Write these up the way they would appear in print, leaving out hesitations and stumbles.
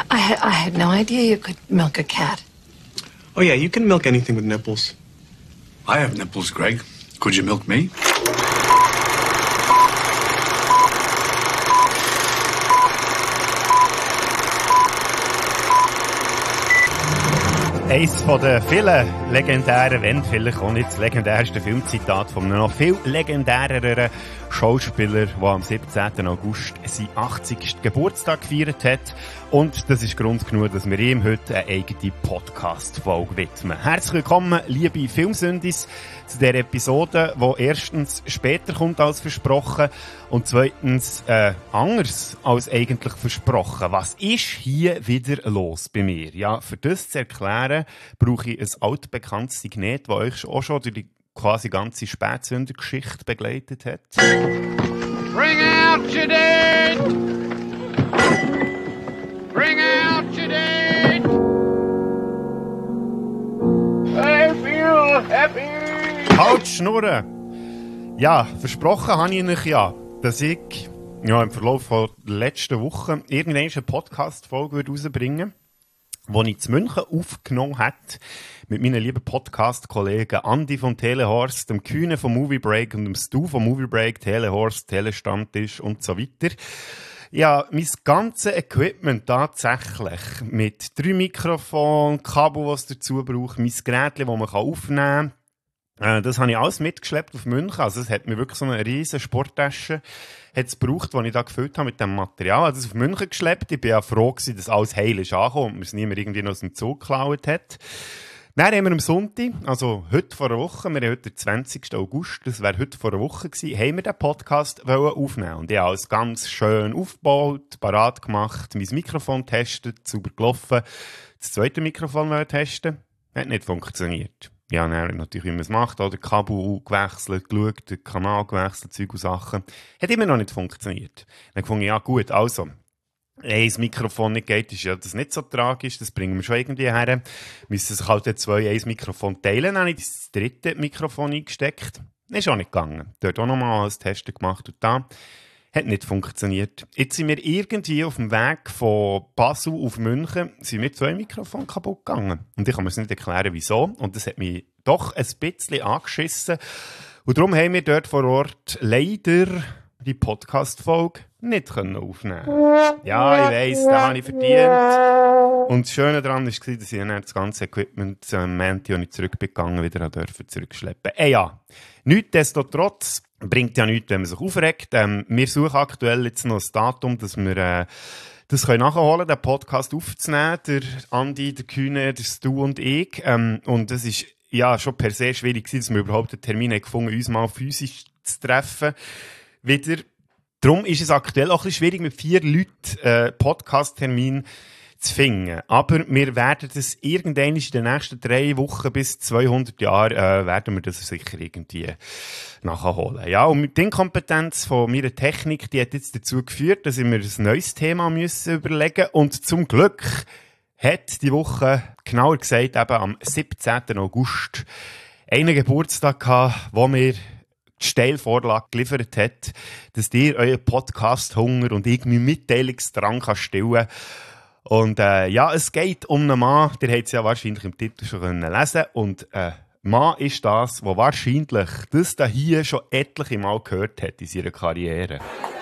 I had no idea you could milk a cat. Oh yeah, you can milk anything with nipples. I have nipples, Greg. Could you milk me? Eines von den vielen legendären, wenn vielleicht auch nicht das legendärste Filmzitat von einem noch viel legendäreren Schauspieler, der am 17. August seinen 80. Geburtstag gefeiert hat. Und das ist Grund genug, dass wir ihm heute eine eigene Podcast-Folge widmen. Herzlich willkommen, liebe Filmsündis, zu dieser Episode, die erstens später kommt als versprochen und zweitens anders als eigentlich versprochen. Was ist hier wieder los bei mir? Ja, für das zu erklären, brauche ich ein altbekanntes Signet, das euch auch schon durch die quasi ganze Spätsündergeschichte begleitet hat. Bring out your dead! Bring out your dead! I feel happy! Halt die Schnurren! Ja, versprochen habe ich euch ja, dass ich im Verlauf der letzten Woche irgendwann eine Podcast-Folge rausbringen würde, die ich zu München aufgenommen habe, mit meinen lieben Podcast-Kollegen Andi von Telehorst, dem Kühne vom Movie Break und dem Stu vom Movie Break, Telehorst, Telestammtisch und so weiter. Ja, mein ganzes Equipment tatsächlich mit 3 Mikrofonen, Kabel, was es dazu braucht, mein Gerät, das man aufnehmen kann. Das habe ich alles mitgeschleppt auf München. Also es hat mir wirklich so eine riesen Sporttasche gebraucht, die ich da gefüllt habe mit dem Material. Also das auf München geschleppt. Ich bin ja froh gewesen, dass alles heil ist angekommen und mir es niemand irgendwie noch aus dem Zug geklaut hat. Dann haben wir am Sonntag, also heute vor einer Woche, wir haben heute den 20. August, das wäre heute vor einer Woche gewesen, haben wir den Podcast aufnehmen. Und ich habe alles ganz schön aufgebaut, parat gemacht, mein Mikrofon getestet, sauber gelaufen, das zweite Mikrofon testen. Hat nicht funktioniert. Ja, dann natürlich, wie man es macht, oder Kabel gewechselt, geschaut, den Kanal gewechselt, Zeug und Sachen. Hat immer noch nicht funktioniert. Dann fand ich, ja gut, also, das Mikrofon nicht geht, ist ja das nicht so tragisch, das bringen wir schon irgendwie her. Müssen sich halt ein Mikrofon teilen, dann habe ich das dritte Mikrofon eingesteckt. Ist auch nicht gegangen. Dort auch nochmal alles Testen gemacht und da. Hat nicht funktioniert. Jetzt sind wir irgendwie auf dem Weg von Basel auf München, sind mir 2 Mikrofone kaputt gegangen. Und ich kann mir es nicht erklären, wieso. Und das hat mich doch ein bisschen angeschissen. Und darum haben wir dort vor Ort leider die Podcast-Folge nicht aufnehmen können. Ja, ich weiss, das habe ich verdient. Und das Schöne daran war, dass ich dann das ganze Equipment Montag nicht zurückgegangen wieder zurückschleppen. Ja, nichtsdestotrotz bringt ja nichts, wenn man sich aufregt. Wir suchen aktuell jetzt noch ein Datum, dass wir das nachholen können, den Podcast aufzunehmen. Der Andi, der Kühne, der Stu und ich. Und es ist ja schon per se schwierig gewesen, dass wir überhaupt einen Termin gefunden haben, uns mal physisch zu treffen. Wieder. Darum ist es aktuell auch ein bisschen schwierig, mit 4 Leuten Podcast-Termin zu finden. Aber wir werden das irgendwann in den nächsten 3 Wochen bis 200 Jahre werden wir das sicher irgendwie nachholen. Ja, und die Inkompetenz von meiner Technik, die hat jetzt dazu geführt, dass ich mir ein neues Thema müssen überlegen. Und zum Glück hat die Woche, genauer gesagt eben am 17. August, einen Geburtstag gehabt, wo wir die Steilvorlage geliefert hat, dass ihr euren Podcast-Hunger und irgendwie Mitteilungsdrang stillen kann. Und ja, es geht um einen Mann, der hat es ja wahrscheinlich im Titel schon lesen können. Und Mann ist das, der wahrscheinlich das da hier schon etliche Mal gehört hat in seiner Karriere.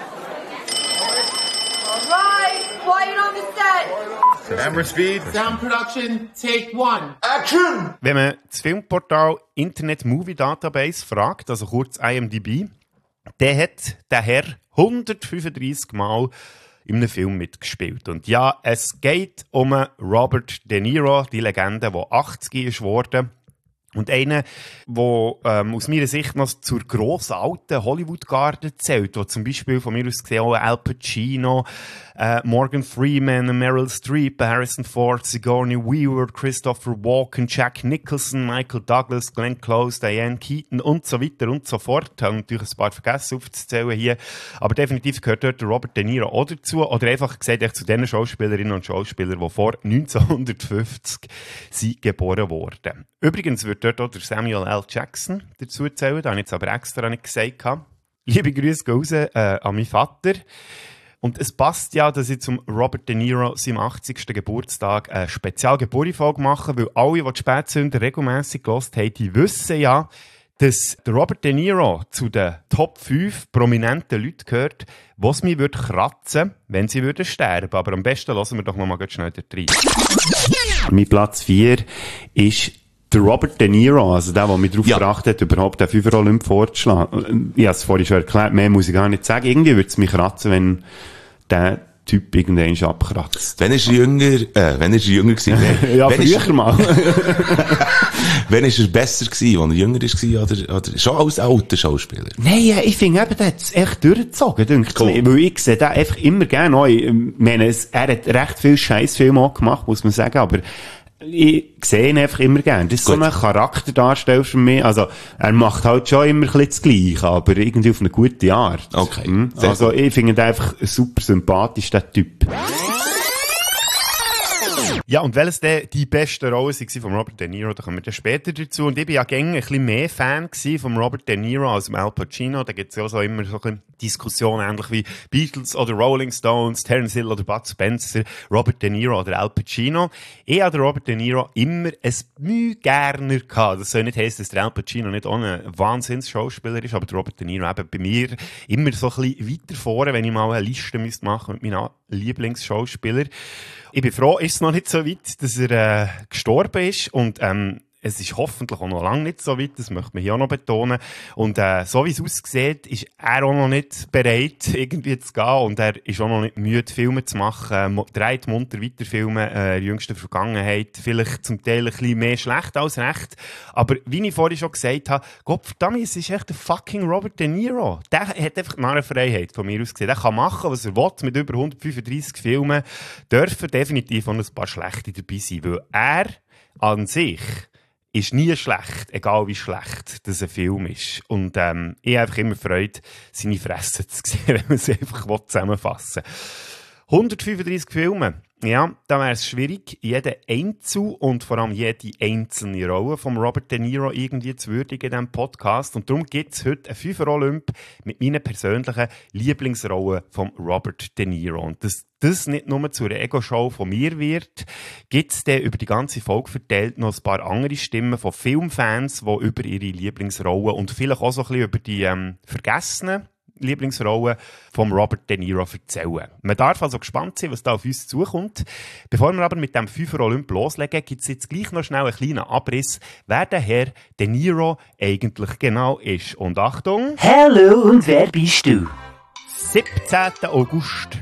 Camera speed. Sound production, take 1. Action! Wenn man das Filmportal Internet Movie Database fragt, also kurz IMDb, der hat der Herr 135 Mal in einem Film mitgespielt. Und ja, es geht um Robert De Niro, die Legende, der 80 ist geworden. Und einer, der aus meiner Sicht noch zur grossen alten Hollywood-Garde zählt, wo zum Beispiel von mir aus gesehen auch Al Pacino, Morgan Freeman, Meryl Streep, Harrison Ford, Sigourney Weaver, Christopher Walken, Jack Nicholson, Michael Douglas, Glenn Close, Diane Keaton und so weiter und so fort. Ich habe natürlich ein paar vergessen aufzuzählen hier. Aber definitiv gehört dort Robert De Niro auch dazu. Oder einfach gesagt, zu den Schauspielerinnen und Schauspielern, die vor 1950 sind geboren wurden. Übrigens wird dort auch der Samuel L. Jackson dazu zählen. Da habe ich jetzt aber extra nicht gesagt. Liebe Grüße gehen raus an meinen Vater. Und es passt ja, dass ich zum Robert De Niro seinem 80. Geburtstag eine Spezial-Geburtstag mache, weil alle, die die Spätsünder regelmässig gehört haben, die wissen ja, dass der Robert De Niro zu den Top 5 prominenten Leuten gehört, die es mir kratzen würden, wenn sie sterben. Aber am besten lassen wir doch noch mal schnell da rein. Mein Platz 4 ist der Robert De Niro, also der mich darauf gebracht hat, überhaupt den 5er Olymp vorzuschlagen. Ich habe es vorhin schon erklärt, mehr muss ich gar nicht sagen. Irgendwie würde es mich kratzen, wenn der Typ irgendwann abkratzt. Wenn er jünger gewesen wäre. Ja, früher mal. Wenn ist er besser gewesen, als er jünger war, oder schon als alter Schauspieler? Nein, ich finde eben, der hat es echt durchgezogen, denke ich. Weil ich sehe den einfach immer gerne auch. Ich meine, er hat recht viel Scheissfilme auch gemacht, muss man sagen, aber ich sehe ihn einfach immer gerne. Das ist so ein Charakterdarsteller für mich. Also, er macht halt schon immer ein bisschen das Gleiche, aber irgendwie auf eine gute Art. Okay. Also, ich finde ihn einfach super sympathisch, der Typ. Ja, und welches denn die beste Rolle war von Robert De Niro, da kommen wir dann später dazu. Und ich bin ja gängig ein bisschen mehr Fan von Robert De Niro als Al Pacino. Da gibt es ja so immer so ein bisschen Diskussionen, ähnlich wie Beatles oder Rolling Stones, Terence Hill oder Bud Spencer, Robert De Niro oder Al Pacino. Ich habe Robert De Niro immer ein Mühe gerner gehabt. Das soll nicht heissen, dass der Al Pacino nicht auch ein Wahnsinns-Schauspieler ist, aber der Robert De Niro eben bei mir immer so ein bisschen weiter vorne, wenn ich mal eine Liste machen mit meinen Lieblingsschauspielern. Ich bin froh, ist es noch nicht so weit, dass er gestorben ist und es ist hoffentlich auch noch lange nicht so weit, das möchte man hier auch noch betonen. Und so wie es aussieht, ist er auch noch nicht bereit, irgendwie zu gehen. Und er ist auch noch nicht müde, Filme zu machen. Dreht munter weiter Filme, jüngste Vergangenheit. Vielleicht zum Teil ein bisschen mehr schlecht als recht. Aber wie ich vorhin schon gesagt habe, Gottverdammt, es ist echt der fucking Robert De Niro. Der hat einfach die Narrenfreiheit von mir aus gesehen. Der kann machen, was er will, mit über 135 Filmen. Dürfen definitiv auch ein paar schlechte dabei sein. Weil er an sich ist nie schlecht, egal wie schlecht das ein Film ist. Und ich habe einfach immer Freude, seine Fresse zu sehen, wenn man es einfach zusammenfassen will. 135 Filme. Ja, da wäre es schwierig, jeden Einzel und vor allem jede einzelne Rolle von Robert De Niro irgendwie zu würdigen in diesem Podcast. Und darum gibt es heute einen 5er Olymp mit meinen persönlichen Lieblingsrollen von Robert De Niro. Und dass das nicht nur zu einer Ego-Show von mir wird, gibt es dann über die ganze Folge verteilt noch ein paar andere Stimmen von Filmfans, die über ihre Lieblingsrollen und vielleicht auch so ein bisschen über die vergessenen Lieblingsrolle von Robert De Niro erzählen. Man darf also gespannt sein, was da auf uns zukommt. Bevor wir aber mit dem 5er Olymp loslegen, gibt es jetzt gleich noch schnell einen kleinen Abriss, wer der Herr De Niro eigentlich genau ist. Und Achtung! Hallo, und wer bist du? 17. August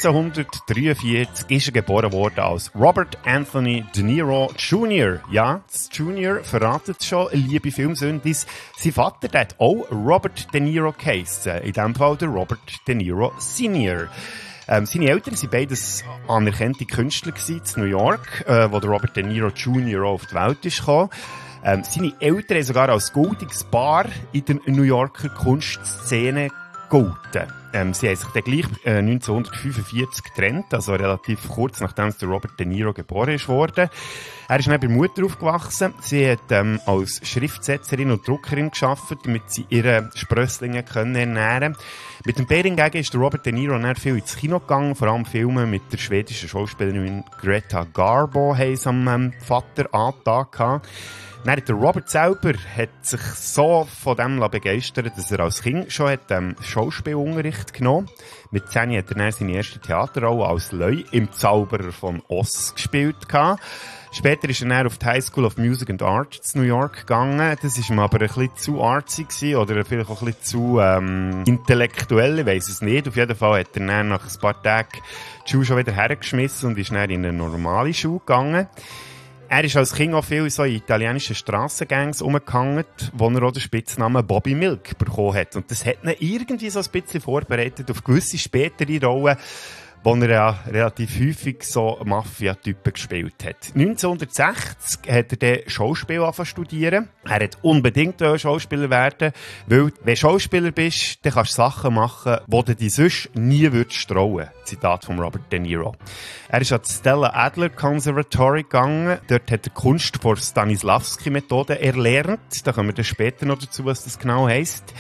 1943 ist er geboren worden als Robert Anthony De Niro Jr. Ja, das Junior verratet schon, liebe Filmsündis. Sein Vater hat auch Robert De Niro geheissen, in diesem Fall der Robert De Niro Senior. Seine Eltern waren beides anerkannte Künstler in New York, wo der Robert De Niro Jr. auf die Welt ist gekommen. Seine Eltern haben sogar als goldiges Paar in der New Yorker Kunstszene gegolten. Sie haben sich dann gleich 1945 getrennt, also relativ kurz nachdem der Robert De Niro geboren wurde. Er ist dann bei der Mutter aufgewachsen. Sie hat als Schriftsetzerin und Druckerin gearbeitet, damit sie ihre Sprösslinge ernähren können. Mit dem Bär hingegen ist der Robert De Niro dann viel ins Kino gegangen, vor allem Filme mit der schwedischen Schauspielerin Greta Garbo haben sie am Vater angetan. Dann hat der Robert selber hat sich so von dem begeistert, dass er als Kind schon hat, Schauspielunterricht genommen. Mit 10 hat er dann seine erste Theaterrolle als Löy im Zauberer von Oz gespielt. Später ist er dann auf die High School of Music and Art in New York gegangen. Das war ihm aber ein bisschen zu artsy gewesen, oder vielleicht auch ein bisschen zu intellektuell, ich weiss es nicht. Auf jeden Fall hat er dann nach ein paar Tagen die Schule schon wieder hergeschmissen und ist dann in eine normale Schule gegangen. Er ist als Kind auch viel in so italienischen Strassengangs rumgehangen, wo er auch den Spitznamen Bobby Milk bekommen hat. Und das hat ihn irgendwie so ein bisschen vorbereitet auf gewisse spätere Rollen, wo er ja relativ häufig so Mafia-Typen gespielt hat. 1960 hat er dann Schauspiel angefangen zu studieren. Er hat unbedingt Schauspieler werden, weil, wenn du Schauspieler bist, dann kannst du Sachen machen, die du dich sonst nie würdest trauen. Zitat von Robert De Niro. Er ist an die Stella Adler Conservatory gegangen. Dort hat er Kunst vor Stanislavski-Methode erlernt. Da kommen wir dann später noch dazu, was das genau heisst.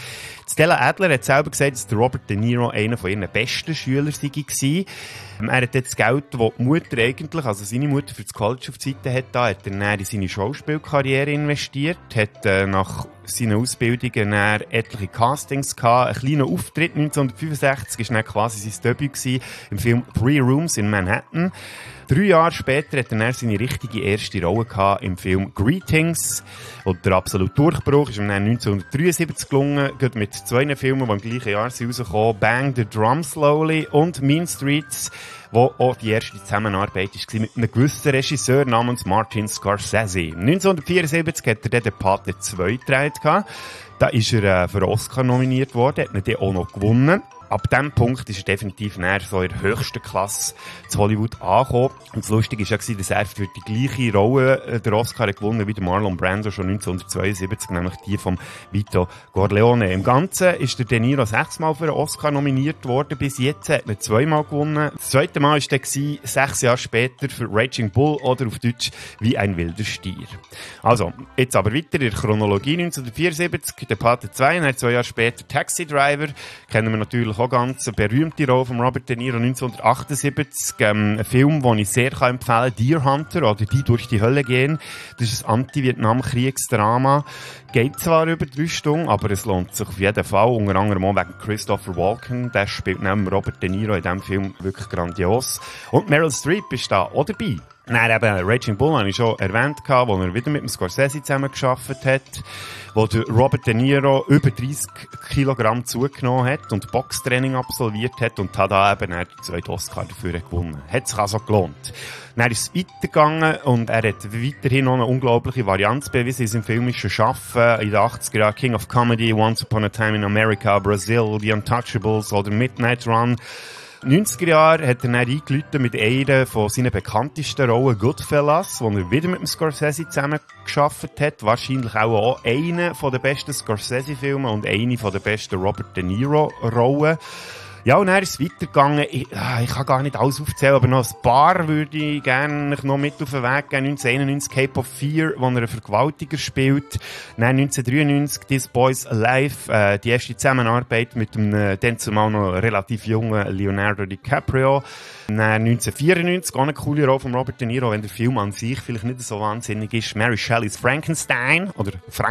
Stella Adler hat selber gesagt, dass der Robert De Niro einer von ihren besten Schüler war. Er hat jetzt das Geld, das die Mutter eigentlich, also seine Mutter für das College auf die Seite hat er in seine Schauspielkarriere investiert, hat nach seinen Ausbildungen dann etliche Castings gehabt. Ein kleiner Auftritt 1965 war dann quasi sein Debüt gewesen, im Film Three Rooms in Manhattan. 3 Jahre später hat er dann seine richtige erste Rolle gehabt im Film Greetings. Und der absolute Durchbruch ist ihm dann 1973 gelungen, gerade mit 2 Filmen, die im gleichen Jahr rausgekommen, Bang the Drum Slowly und Mean Streets, wo auch die erste Zusammenarbeit war mit einem gewissen Regisseur namens Martin Scorsese. 1974 hat er dann den Pate 2 gedreht gehabt. Da ist er für Oscar nominiert worden, hat ihn dann auch noch gewonnen. Ab diesem Punkt ist er definitiv näher so in der höchsten Klasse zu Hollywood angekommen. Und das Lustige war ja, dass er für die gleiche Rolle den Oscar gewonnen wie der Marlon Brando schon 1972, nämlich die von Vito Corleone. Im Ganzen ist der De Niro 6 Mal für einen Oscar nominiert worden. Bis jetzt hat er 2 Mal gewonnen. Das 2. Mal war dann 6 Jahre später für Raging Bull oder auf Deutsch Wie ein wilder Stier. Also, jetzt aber weiter in der Chronologie 1974, der Pate 2, und 2 Jahre später Taxi Driver, kennen wir natürlich auch ganz eine berühmte Rolle von Robert De Niro 1978, ein Film, den ich sehr empfehlen kann, Deer Hunter oder Die durch die Hölle gehen. Das ist ein Anti-Vietnam-Kriegsdrama. Geht zwar über 3 Stunden, aber es lohnt sich auf jeden Fall, unter anderem auch wegen Christopher Walken. Der spielt neben Robert De Niro in diesem Film wirklich grandios. Und Meryl Streep ist da auch dabei. Dann eben Raging Bull habe ich schon erwähnt, wo er wieder mit dem Scorsese zusammengearbeitet hat, wo der Robert De Niro über 30 Kilogramm zugenommen hat und Boxtraining absolviert hat und hat da eben den 2. Oscar dafür gewonnen. Hat sich also gelohnt. Dann ist es weitergegangen und er hat weiterhin noch eine unglaubliche Varianz bewiesen in seinem filmischen Schaffen. In den 80er Jahren King of Comedy, Once Upon a Time in America, Brazil, The Untouchables oder Midnight Run. 90er Jahren hat er dann eingeläutet mit einer von seinen bekanntesten Rollen, Goodfellas, wo er wieder mit dem Scorsese zusammengearbeitet hat. Wahrscheinlich auch einer der besten Scorsese-Filme und eine der besten Robert De Niro-Rollen. Ja, und dann ist es weitergegangen. Ich kann gar nicht alles aufzählen, aber noch ein paar würde ich gerne noch mit auf den Weg geben. 1991 Cape of Fear, wo er einen Vergewaltiger spielt. Dann 1993 This Boy's Alive, die erste Zusammenarbeit mit dem dann zumal noch relativ jungen Leonardo DiCaprio. Dann 1994, auch eine coole Rolle von Robert De Niro, wenn der Film an sich vielleicht nicht so wahnsinnig ist. Mary Shelleys Frankenstein, wo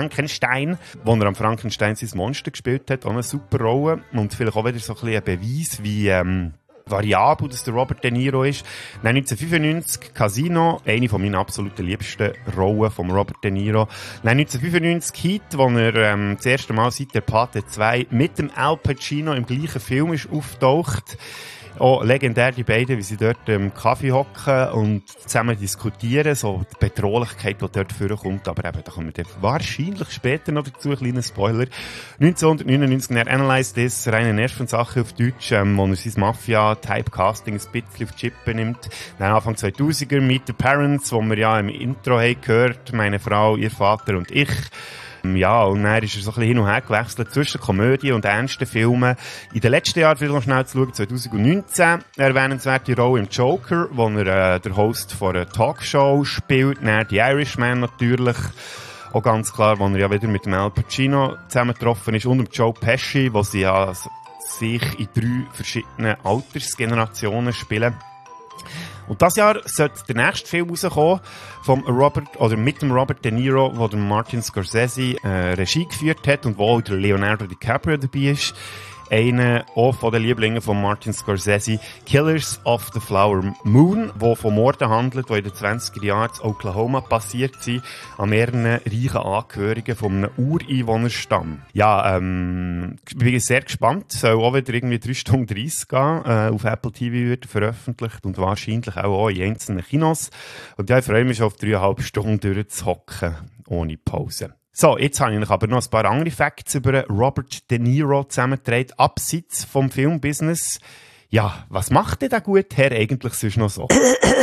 er am Frankenstein sein Monster gespielt hat. Auch eine super Rolle. Und vielleicht auch wieder so ein bisschen ein Beweis, wie variabel dass der Robert De Niro ist. Dann 1995 Casino, eine von meinen absoluten liebsten Rollen von Robert De Niro. Dann 1995 Heat, wo er das erste Mal seit der Pate 2 mit dem Al Pacino im gleichen Film ist auftaucht. Auch legendär die beiden, wie sie dort im Kaffee hocken und zusammen diskutieren, so die Bedrohlichkeit, die dort vorkommt, aber eben, da kommen wir wahrscheinlich später noch dazu, kleiner Spoiler. 1999 er Analyze This, reine Nervensache auf Deutsch, wo er sein Mafia-Typecasting ein bisschen auf die Chippe nimmt. Dann Anfang 2000er Meet the Parents, wo wir ja im Intro haben gehört, meine Frau, ihr Vater und ich. Ja, und dann ist er so ein bisschen hin und her gewechselt zwischen Komödie und ernsten Filmen. In den letzten Jahren, vielleicht noch schnell zu schauen, 2019, erwähnenswerte Rolle im Joker, wo er der Host von einer Talkshow spielt. Dann The Irishman natürlich. Auch ganz klar, wo er ja wieder mit dem Al Pacino zusammengetroffen ist und dem Joe Pesci, wo sie ja sich in 3 verschiedenen Altersgenerationen spielen. Und dieses Jahr sollte der nächste Film rauskommen mit dem Robert De Niro, wo der Martin Scorsese Regie geführt hat und wo auch der Leonardo DiCaprio dabei ist. Einer auch von den Lieblingen von Martin Scorsese, Killers of the Flower Moon, wo von Morden handelt, die in den 20er Jahren in Oklahoma passiert sind, an mehreren reichen Angehörigen von einem Ureinwohnerstamm. Ja, ich bin sehr gespannt. Soll auch wieder irgendwie 3 Stunden 30 gehen. Auf Apple TV wird veröffentlicht und wahrscheinlich auch in einzelnen Kinos. Und ja, ich freue mich schon auf 3,5 Stunden durchzuhocken, ohne Pause. So, jetzt habe ich aber noch ein paar andere Facts über Robert De Niro zusammengetragen, abseits vom Filmbusiness. Ja, was macht denn der gute Herr eigentlich sonst noch so?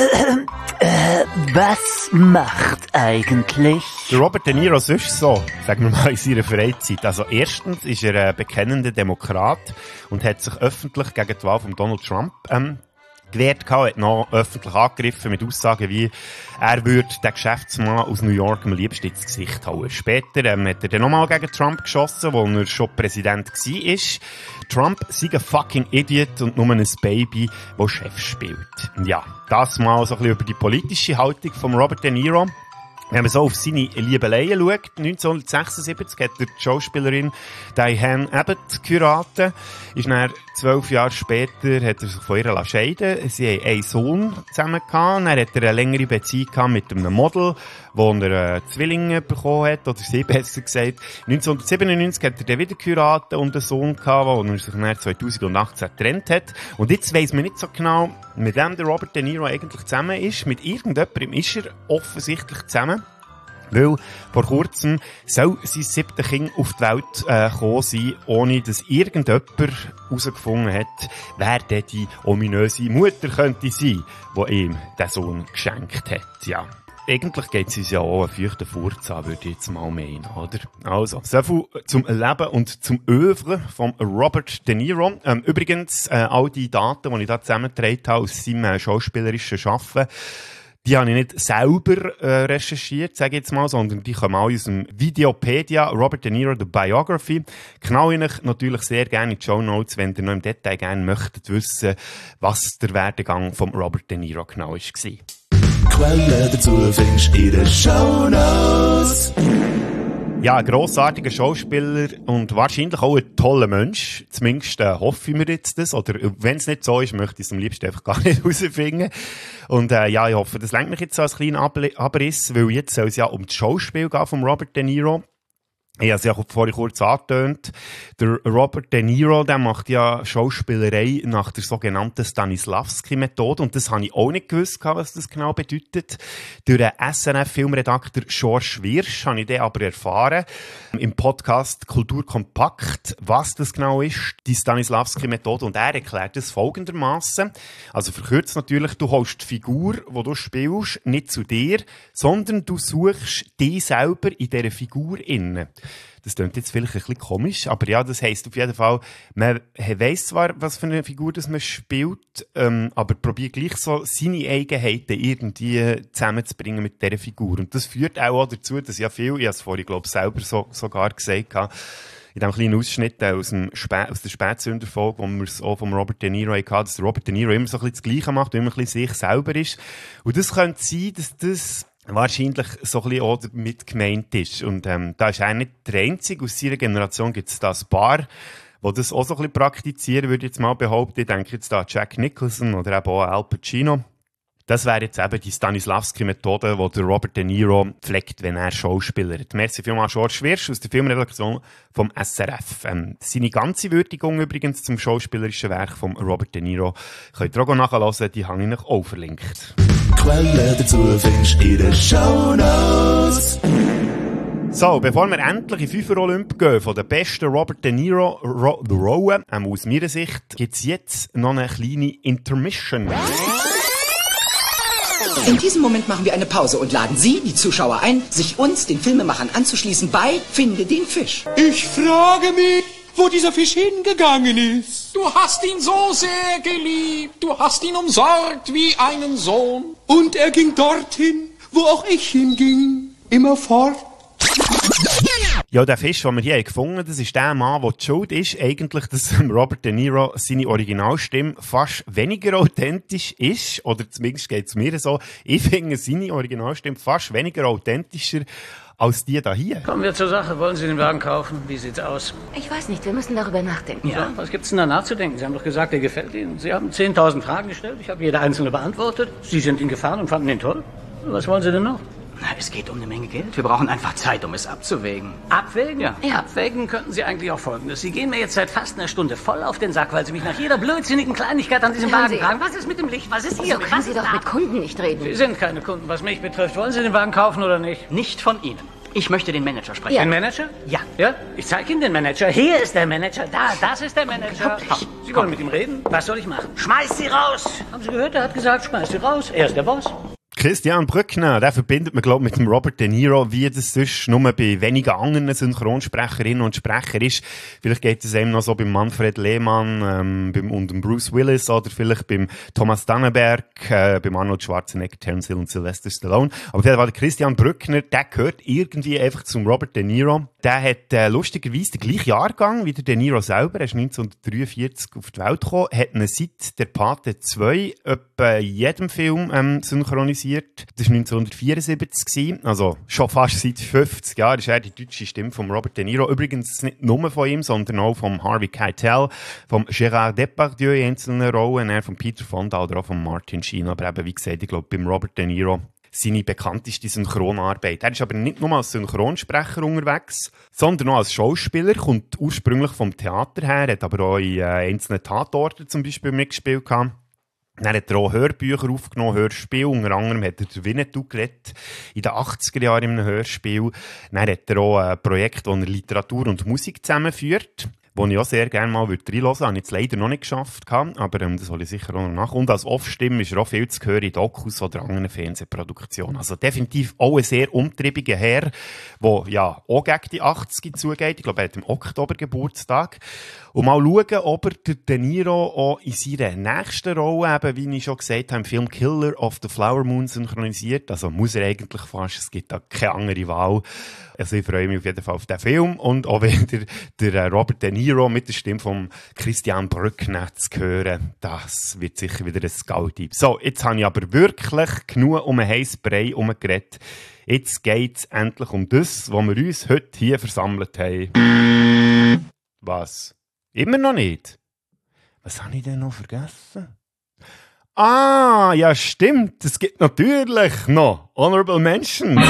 Was macht eigentlich? Der Robert De Niro sonst so, sagen wir mal, in seiner Freizeit. Also erstens ist er ein bekennender Demokrat und hat sich öffentlich gegen die Wahl von Donald Trump gewehrt gehabt, hat noch öffentlich angegriffen mit Aussagen wie, er würde den Geschäftsmann aus New York am liebsten ins Gesicht hauen. Später hat er dann nochmal gegen Trump geschossen, wo er schon Präsident war. Trump sei ein fucking Idiot und nur ein Baby, das Chef spielt. Ja, das mal so ein bisschen über die politische Haltung von Robert De Niro. Wenn man so auf seine Liebeleien schaut, 1976 hat die Schauspielerin Diane Abbott geheiratet, ist dann 12 Jahre später hat er sich von ihr scheiden. Sie haben einen Sohn zusammen gehabt, dann hat er eine längere Beziehung gehabt mit einem Model, wo er Zwillinge bekommen hat, oder sie besser gesagt. 1997 hat er dann wieder geheiratet und einen Sohn gehabt, wo er sich dann 2018 getrennt hat. Und jetzt weiss man nicht so genau, mit wem der Robert De Niro eigentlich zusammen ist. Mit irgendjemandem ist er offensichtlich zusammen. Weil vor kurzem soll sein 7. Kind auf die Welt gekommen sein, ohne dass irgendjemand herausgefunden hat, wer denn die ominöse Mutter könnte sein, die ihm den Sohn geschenkt hat. Ja. Eigentlich geht es uns ja auch einen feuchten Furz an, würde ich jetzt mal meinen, oder? Also, so viel zum Leben und zum Œuvre von Robert De Niro. Übrigens, all die Daten, die ich da zusammengetragen habe aus seinem schauspielerischen Schaffen, die habe ich nicht selber recherchiert, sage ich jetzt mal, sondern die kommen alle aus dem Videopedia, Robert De Niro, The Biography. Knall ich euch natürlich sehr gerne in die Shownotes, wenn ihr noch im Detail gerne möchtet wissen, was der Werdegang von Robert De Niro genau war. Quellen dazu findest du in den Shownotes. Ja, ein grossartiger Schauspieler und wahrscheinlich auch ein toller Mensch. Zumindest hoffe ich mir jetzt das. Oder wenn es nicht so ist, möchte ich es am liebsten einfach gar nicht herausfinden. Und ja, ich hoffe, das lenkt mich jetzt so als kleinen Abriss, weil jetzt soll es ja um das Schauspiel gehen von Robert De Niro. Ich habe es ja vorhin kurz angetönt. Der Robert De Niro, der macht ja Schauspielerei nach der sogenannten Stanislavski-Methode. Und das habe ich auch nicht gewusst, was das genau bedeutet. Durch den SRF-Filmredakteur George Wirsch habe ich den aber erfahren. Im Podcast Kultur kompakt, was das genau ist, die Stanislavski-Methode. Und er erklärt es folgendermaßen. Also verkürzt natürlich, du holst die Figur, die du spielst, nicht zu dir, sondern du suchst dich selber in dieser Figur innen. Das klingt jetzt vielleicht ein bisschen komisch, aber ja, das heisst auf jeden Fall, man weiss zwar, was für eine Figur das man spielt, aber probiert gleich so seine Eigenheiten irgendwie zusammenzubringen mit dieser Figur. Und das führt auch dazu, dass ja viel, ich habe es vorhin, glaube ich, selber sogar gesagt habe, in diesem kleinen Ausschnitt aus der Spätsünderfolge, wo wir es auch von Robert De Niro hatten, dass Robert De Niro immer so ein bisschen das Gleiche macht, immer ein bisschen sich selber ist. Und das könnte sein, dass das wahrscheinlich so ein bisschen auch mit gemeint ist. Und da ist er nicht der Einzige. Aus seiner Generation gibt es da ein paar, die das auch so ein bisschen praktizieren, würde ich jetzt mal behaupten. Ich denke jetzt da an Jack Nicholson oder eben auch Al Pacino. Das wäre jetzt eben die Stanislavski-Methode, die der Robert De Niro pflegt, wenn er Schauspielert. Merci vielmals, George Wirsch aus der Filmredaktion vom SRF. Seine ganze Würdigung übrigens zum schauspielerischen Werk von Robert De Niro könnt ihr auch nachhören, die habe ich euch auch verlinkt. Quellen dazu findest du in den Shownotes. So, bevor wir endlich in 5 Olymp gehen, von den besten Robert De Niro Rollen, aus meiner Sicht, gibt es jetzt noch eine kleine Intermission. In diesem Moment machen wir eine Pause und laden Sie, die Zuschauer, ein, sich uns, den Filmemachern, anzuschließen bei Finde den Fisch. Ich frage mich, wo dieser Fisch hingegangen ist. Du hast ihn so sehr geliebt, du hast ihn umsorgt wie einen Sohn. Und er ging dorthin, wo auch ich hinging, immerfort. Ja, der Fisch, den wir hier gefunden haben, das ist der Mann, der die Schuld ist, eigentlich, dass Robert De Niro seine Originalstimme fast weniger authentisch ist, oder zumindest geht es mir so. Ich finde seine Originalstimme fast weniger authentischer als die da hier. Kommen wir zur Sache. Wollen Sie den Wagen kaufen? Wie sieht's aus? Ich weiß nicht, wir müssen darüber nachdenken. Ja, was gibt's denn da nachzudenken? Sie haben doch gesagt, er gefällt Ihnen. Sie haben 10.000 Fragen gestellt, ich habe jede einzelne beantwortet. Sie sind ihn gefahren und fanden ihn toll. Was wollen Sie denn noch? Na, es geht um eine Menge Geld. Wir brauchen einfach Zeit, um es abzuwägen. Abwägen? Ja. Abwägen könnten Sie eigentlich auch Folgendes. Sie gehen mir jetzt seit fast einer Stunde voll auf den Sack, weil Sie mich nach jeder blödsinnigen Kleinigkeit an diesem Wagen fragen. Was ist mit dem Licht? Was ist hier? So können Sie doch mit Kunden nicht reden. Sie sind keine Kunden, was mich betrifft. Wollen Sie den Wagen kaufen oder nicht? Nicht von Ihnen. Ich möchte den Manager sprechen. Ja. Den Manager? Ja. Ja? Ich zeige Ihnen den Manager. Hier ist der Manager. Da, das ist der Manager. Sie wollen mit ihm reden? Was soll ich machen? Schmeiß Sie raus! Haben Sie gehört? Er hat gesagt, schmeiß Sie raus. Er ist der Boss. Christian Brückner, der verbindet man, glaube ich, mit dem Robert De Niro, wie das sonst nur bei wenigen anderen Synchronsprecherinnen und Sprechern ist. Vielleicht geht es eben noch so beim Manfred Lehmann und dem Bruce Willis oder vielleicht beim Thomas Danneberg, beim Arnold Schwarzenegger, Terence Hill und Sylvester Stallone. Aber auf jeden Fall der Christian Brückner, der gehört irgendwie einfach zum Robert De Niro. Der hat lustigerweise den gleichen Jahrgang wie der De Niro selber. Er ist 1943 auf die Welt gekommen, hat ihn seit der Pate 2 etwa jedem Film synchronisiert. Das war 1974, also schon fast seit 50 Jahren ist er die deutsche Stimme von Robert De Niro. Übrigens nicht nur von ihm, sondern auch von Harvey Keitel, von Gérard Depardieu in einzelnen Rollen, von Peter Fonda oder auch von Martin Sheen. Aber eben, wie gesagt, ich glaube, beim Robert De Niro seine bekannteste Synchronarbeit. Er ist aber nicht nur als Synchronsprecher unterwegs, sondern auch als Schauspieler, kommt ursprünglich vom Theater her, hat aber auch in einzelnen Tatorten zum Beispiel mitgespielt gehabt. Dann hat er auch Hörbücher aufgenommen, Hörspiel. Unter anderem hat er der Winnetou geredet, in den 80er Jahren in einem Hörspiel. Dann hat er auch ein Projekt, wo er Literatur und Musik zusammenführt, wo ich auch sehr gerne mal reinhören würde. Habe ich jetzt leider noch nicht geschafft, aber das soll ich sicher auch noch nach. Und als Off-Stimme ist er auch viel zu hören in Dokus oder anderen Fernsehproduktionen. Also definitiv auch ein sehr umtriebiger Herr, der ja auch gegen die 80 zugeht. Ich glaube, er hat im Oktober Geburtstag. Und mal schauen, ob er De Niro auch in seiner nächsten Rolle, eben, wie ich schon gesagt habe, im Film Killer of the Flower Moon synchronisiert. Also muss er eigentlich fast, es gibt da keine andere Wahl. Also ich freue mich auf jeden Fall auf den Film und auch wieder der Robert De Niro mit der Stimme von Christian Brückner zu hören. Das wird sicher wieder ein Golddieb. So, jetzt habe ich aber wirklich genug um einen heissen Brei herumgeredet. Jetzt geht es endlich um das, was wir uns heute hier versammelt haben. Was? Immer noch nicht? Was habe ich denn noch vergessen? Ah, ja stimmt, es gibt natürlich noch Honorable Mentions.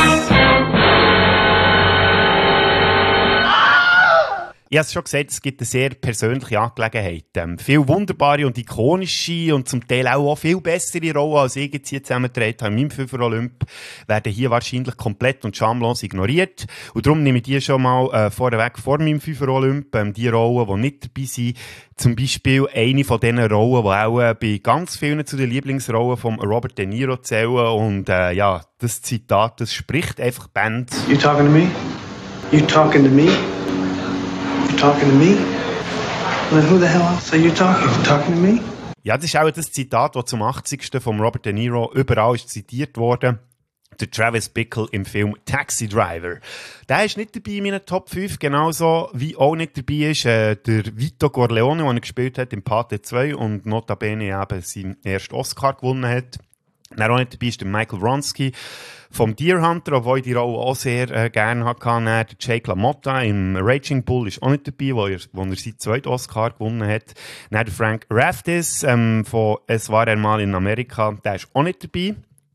Ich habe es schon gesagt, es gibt eine sehr persönliche Angelegenheit. Viel wunderbare und ikonische und zum Teil auch viel bessere Rollen, als ich jetzt hier zusammengetragen habe in meinem Fünfer Olymp, werden hier wahrscheinlich komplett und schamlos ignoriert. Und darum nehme ich die schon mal vorweg vor meinem Fünfer Olymp, die Rollen, die nicht dabei sind. Zum Beispiel eine von diesen Rollen, die auch bei ganz vielen zu den Lieblingsrollen von Robert De Niro zählen. Und ja, das Zitat, das spricht einfach Band. You talking to me? You talking to me? Talking to me? Well, then who the hell else are you talking? Talking to me? Ja, das ist auch das Zitat, das zum 80. von Robert De Niro überall ist zitiert wurde. Der Travis Bickle im Film Taxi Driver. Der ist nicht dabei in meinen Top 5, genauso wie auch nicht dabei ist der Vito Corleone, den er gespielt hat im Pate 2 und notabene eben seinen ersten Oscar gewonnen hat. Dann auch nicht dabei ist der Michael Wronski vom Deer Hunter, obwohl ich die Rolle auch sehr gerne hatte. Der Jake LaMotta im Raging Bull ist auch nicht dabei, wo er seinen zweiten Oscar gewonnen hat. Dann der Frank Raftis von Es war einmal in Amerika, der ist auch nicht dabei.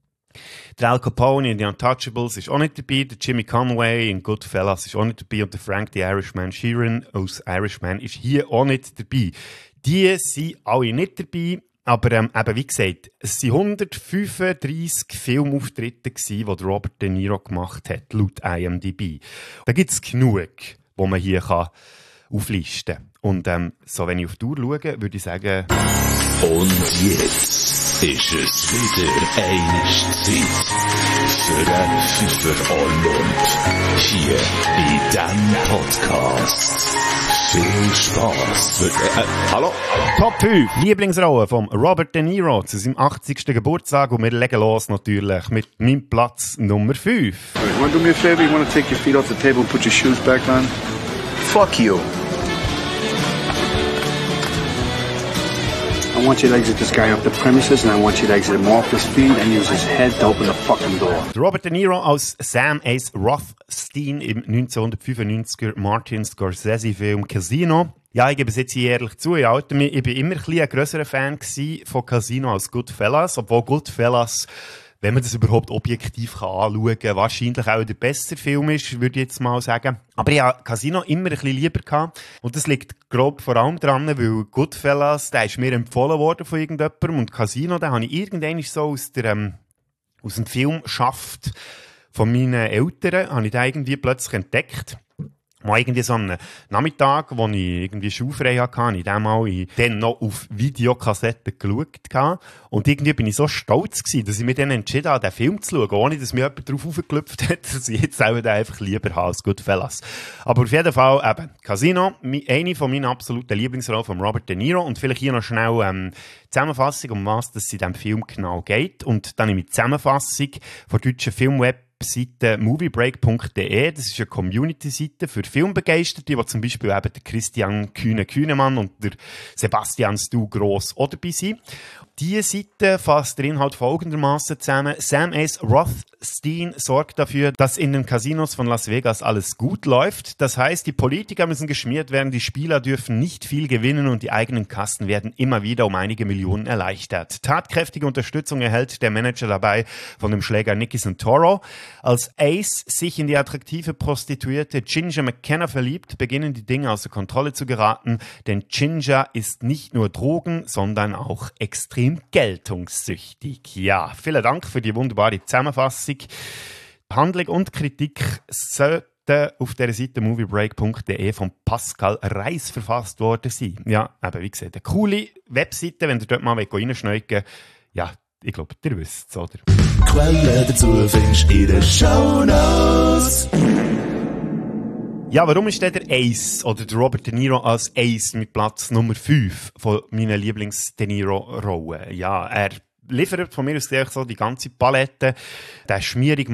Der Al Capone in The Untouchables ist auch nicht dabei. Der Jimmy Conway in Goodfellas ist auch nicht dabei. Und der Frank the Irishman Sheeran aus Irishman ist hier auch nicht dabei. Die sind alle nicht dabei. Aber eben, wie gesagt, es waren 135 Filmauftritte, die Robert De Niro gemacht hat, laut IMDb. Da gibt es genug, die man hier auflisten kann. Und so, wenn ich auf die Uhr schaue, würde ich sagen... Und jetzt ist es wieder eine Zeit für den Fünfer Olymp. Hier bei diesem Podcast. Viel Spaß. Hallo? Top 5 Lieblingsrollen von Robert De Niro zu seinem 80. Geburtstag. Und wir legen los natürlich mit meinem Platz Nummer 5. You want to do me a favor? You want to take your feet off the table and put your shoes back on? Fuck you. I want you to exit this guy off the premises and I want you to exit him off his feet and use his head to open the fucking door. Robert De Niro als Sam Ace Rothstein im 1995er Martin Scorsese-Film Casino. Ja, ich gebe es jetzt hier ehrlich zu, ich war immer ein bisschen ein grösserer Fan von Casino als Goodfellas, obwohl Goodfellas, wenn man das überhaupt objektiv anschauen kann, wahrscheinlich auch der bessere Film ist, würde ich jetzt mal sagen. Aber ich hatte Casino immer ein bisschen lieber gehabt. Und das liegt grob vor allem daran, weil Goodfellas, der ist mir empfohlen worden von irgendjemandem. Und Casino, den habe ich irgendwann so aus dem Filmschaft von meinen Eltern, habe ich den irgendwie plötzlich entdeckt. Mal irgendwie so einen Nachmittag, wo ich irgendwie schulfrei hatte, habe ich dann noch auf Videokassetten geschaut. Und irgendwie bin ich so stolz gewesen, dass ich mich dann entschieden habe, den Film zu schauen, ohne dass mir jemand darauf aufgeklüpft hat, dass ich jetzt auch den einfach lieber habe als Goodfellas. Aber auf jeden Fall eben, Casino, eine von meinen absoluten Lieblingsrollen von Robert De Niro. Und vielleicht hier noch schnell Zusammenfassung, um was es in diesem Film genau geht. Und dann die Zusammenfassung von der deutschen Filmweb Seite moviebreak.de. Das ist eine Community-Seite für Filmbegeisterte, wo zum Beispiel eben der Christian Kühnemann und der Sebastian Stu Gross auch dabei sind. Diese Seite fasst den Inhalt folgendermaßen zusammen. Sam S. Rothstein sorgt dafür, dass in den Casinos von Las Vegas alles gut läuft. Das heißt, die Politiker müssen geschmiert werden, die Spieler dürfen nicht viel gewinnen und die eigenen Kassen werden immer wieder um einige Millionen erleichtert. Tatkräftige Unterstützung erhält der Manager dabei von dem Schläger Nicky Santoro. Als Ace sich in die attraktive Prostituierte Ginger McKenna verliebt, beginnen die Dinge außer Kontrolle zu geraten, denn Ginger ist nicht nur Drogen, sondern auch extrem geltungssüchtig. Ja, vielen Dank für die wunderbare Zusammenfassung. Handlung und Kritik sollten auf der Seite moviebreak.de von Pascal Reis verfasst worden sein. Ja, aber wie gesagt, eine coole Webseite, wenn ihr dort mal reinschneiden wollt. Ja, ich glaube, ihr wisst es, oder? Quellen dazu findest du in den Shownotes. Ja, warum ist denn der Ace oder der Robert De Niro als Ace mit Platz Nummer 5 von meinen Lieblings-De Niro-Rollen? Ja, er liefert von mir aus so die ganze Palette. Der schmierige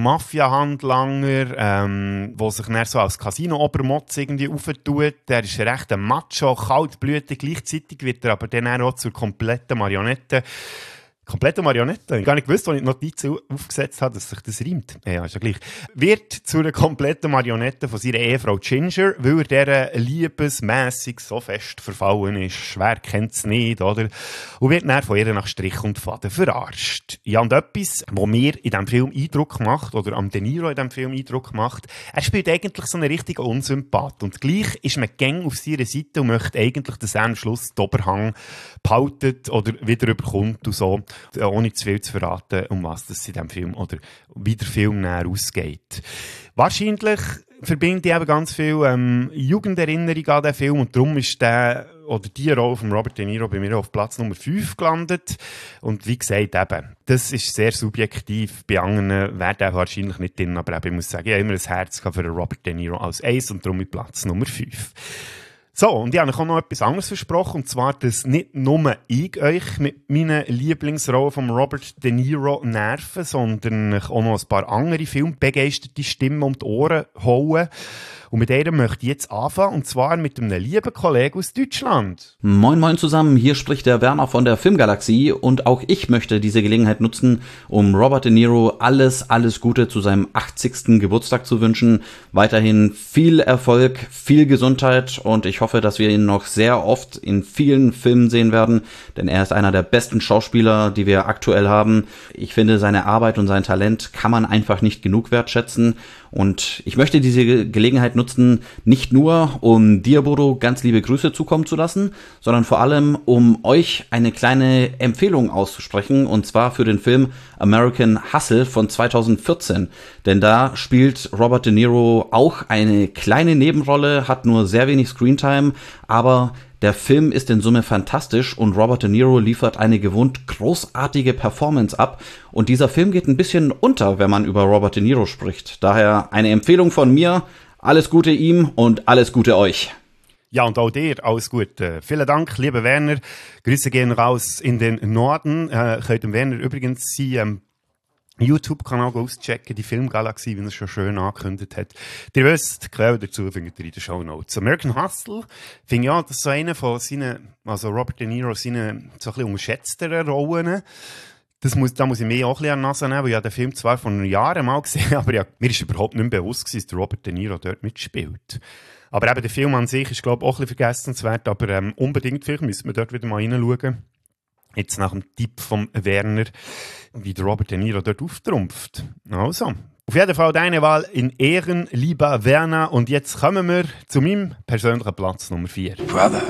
Mafia-Handlanger, der sich dann so als Casino-Obermotz irgendwie auftut. Der ist recht ein Macho, kaltblütig. Gleichzeitig wird er aber dann auch zur kompletten Marionette. Komplette Marionette. Ich habe gar nicht gewusst, als ich die Notiz aufgesetzt habe, dass sich das reimt. Ja, ist ja gleich. Wird zu einer kompletten Marionette von seiner Ehefrau Ginger, weil er dieser liebesmässig so fest verfallen ist. Schwer kennt es nicht, oder? Und wird dann von ihr nach Strich und Faden verarscht. Ja, und etwas, was mir in diesem Film Eindruck macht, oder am De Niro in diesem Film Eindruck macht, er spielt eigentlich so einen richtigen Unsympath. Und gleich ist man gäng auf seiner Seite und möchte eigentlich, dass er am Schluss den Oberhang behaltet oder wieder überkommt und so. Ohne zu viel zu verraten, um was das in diesem Film oder wie der Film näher ausgeht. Wahrscheinlich verbinde ich eben ganz viel Jugenderinnerung an diesen Film und darum ist der oder die Rolle von Robert De Niro bei mir auf Platz Nummer 5 gelandet. Und wie gesagt, eben, das ist sehr subjektiv. Bei anderen wäre der wahrscheinlich nicht drin, aber eben, ich muss sagen, ich habe immer ein Herz für Robert De Niro als Ace und darum mit Platz Nummer 5. So, und ich habe euch auch noch etwas anderes versprochen, und zwar, dass nicht nur ich euch mit meinen Lieblingsrollen von Robert De Niro nerven, sondern auch noch ein paar andere filmbegeisterte Stimmen um die Ohren hauen. Und mit der möchte ich jetzt anfangen, und zwar mit einem lieben Kollegen aus Deutschland. Moin moin zusammen, hier spricht der Werner von der Filmgalaxie und auch ich möchte diese Gelegenheit nutzen, um Robert De Niro alles Gute zu seinem 80. Geburtstag zu wünschen. Weiterhin viel Erfolg, viel Gesundheit und ich hoffe, dass wir ihn noch sehr oft in vielen Filmen sehen werden, denn er ist einer der besten Schauspieler, die wir aktuell haben. Ich finde, seine Arbeit und sein Talent kann man einfach nicht genug wertschätzen. Und ich möchte diese Gelegenheit nutzen, nicht nur um dir, Bodo, ganz liebe Grüße zukommen zu lassen, sondern vor allem, um euch eine kleine Empfehlung auszusprechen, und zwar für den Film American Hustle von 2014. Denn da spielt Robert De Niro auch eine kleine Nebenrolle, hat nur sehr wenig Screentime, aber der Film ist in Summe fantastisch und Robert De Niro liefert eine gewohnt großartige Performance ab. Und dieser Film geht ein bisschen unter, wenn man über Robert De Niro spricht. Daher eine Empfehlung von mir. Alles Gute ihm und alles Gute euch. Ja, und auch dir alles Gute. Vielen Dank, lieber Werner. Grüße gehen raus in den Norden. Könnt dem Werner übrigens sein YouTube-Kanal auschecken, die Filmgalaxie, wie er es schon schön angekündigt hat. Ihr wisst, die Quelle dazu findet ihr in den Shownotes. American Hustle, finde ich das so eine von seinen, also Robert De Niro, seinen so ein bisschen unterschätzteren Rollen. Da muss ich mir auch ein bisschen an die Nase nehmen, weil ich den Film zwar vor Jahren mal gesehen habe, aber mir ist überhaupt nicht mehr bewusst gewesen, dass der Robert De Niro dort mitspielt. Aber eben der Film an sich ist, glaube ich, auch ein bisschen vergessenswert, aber unbedingt, vielleicht müssen wir dort wieder mal reinschauen. Jetzt nach dem Tipp von Werner, wie der Robert De Niro dort auftrumpft. Also, auf jeden Fall deine Wahl in Ehren, lieber Werner. Und jetzt kommen wir zu meinem persönlichen Platz Nummer 4. Brother,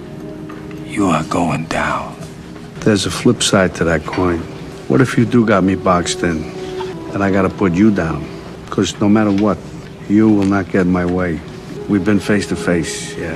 you are going down. There's a flip side to that coin. What if you do got me boxed in, and I gotta put you down? Because no matter what, you will not get in my way. We've been face to face, yeah.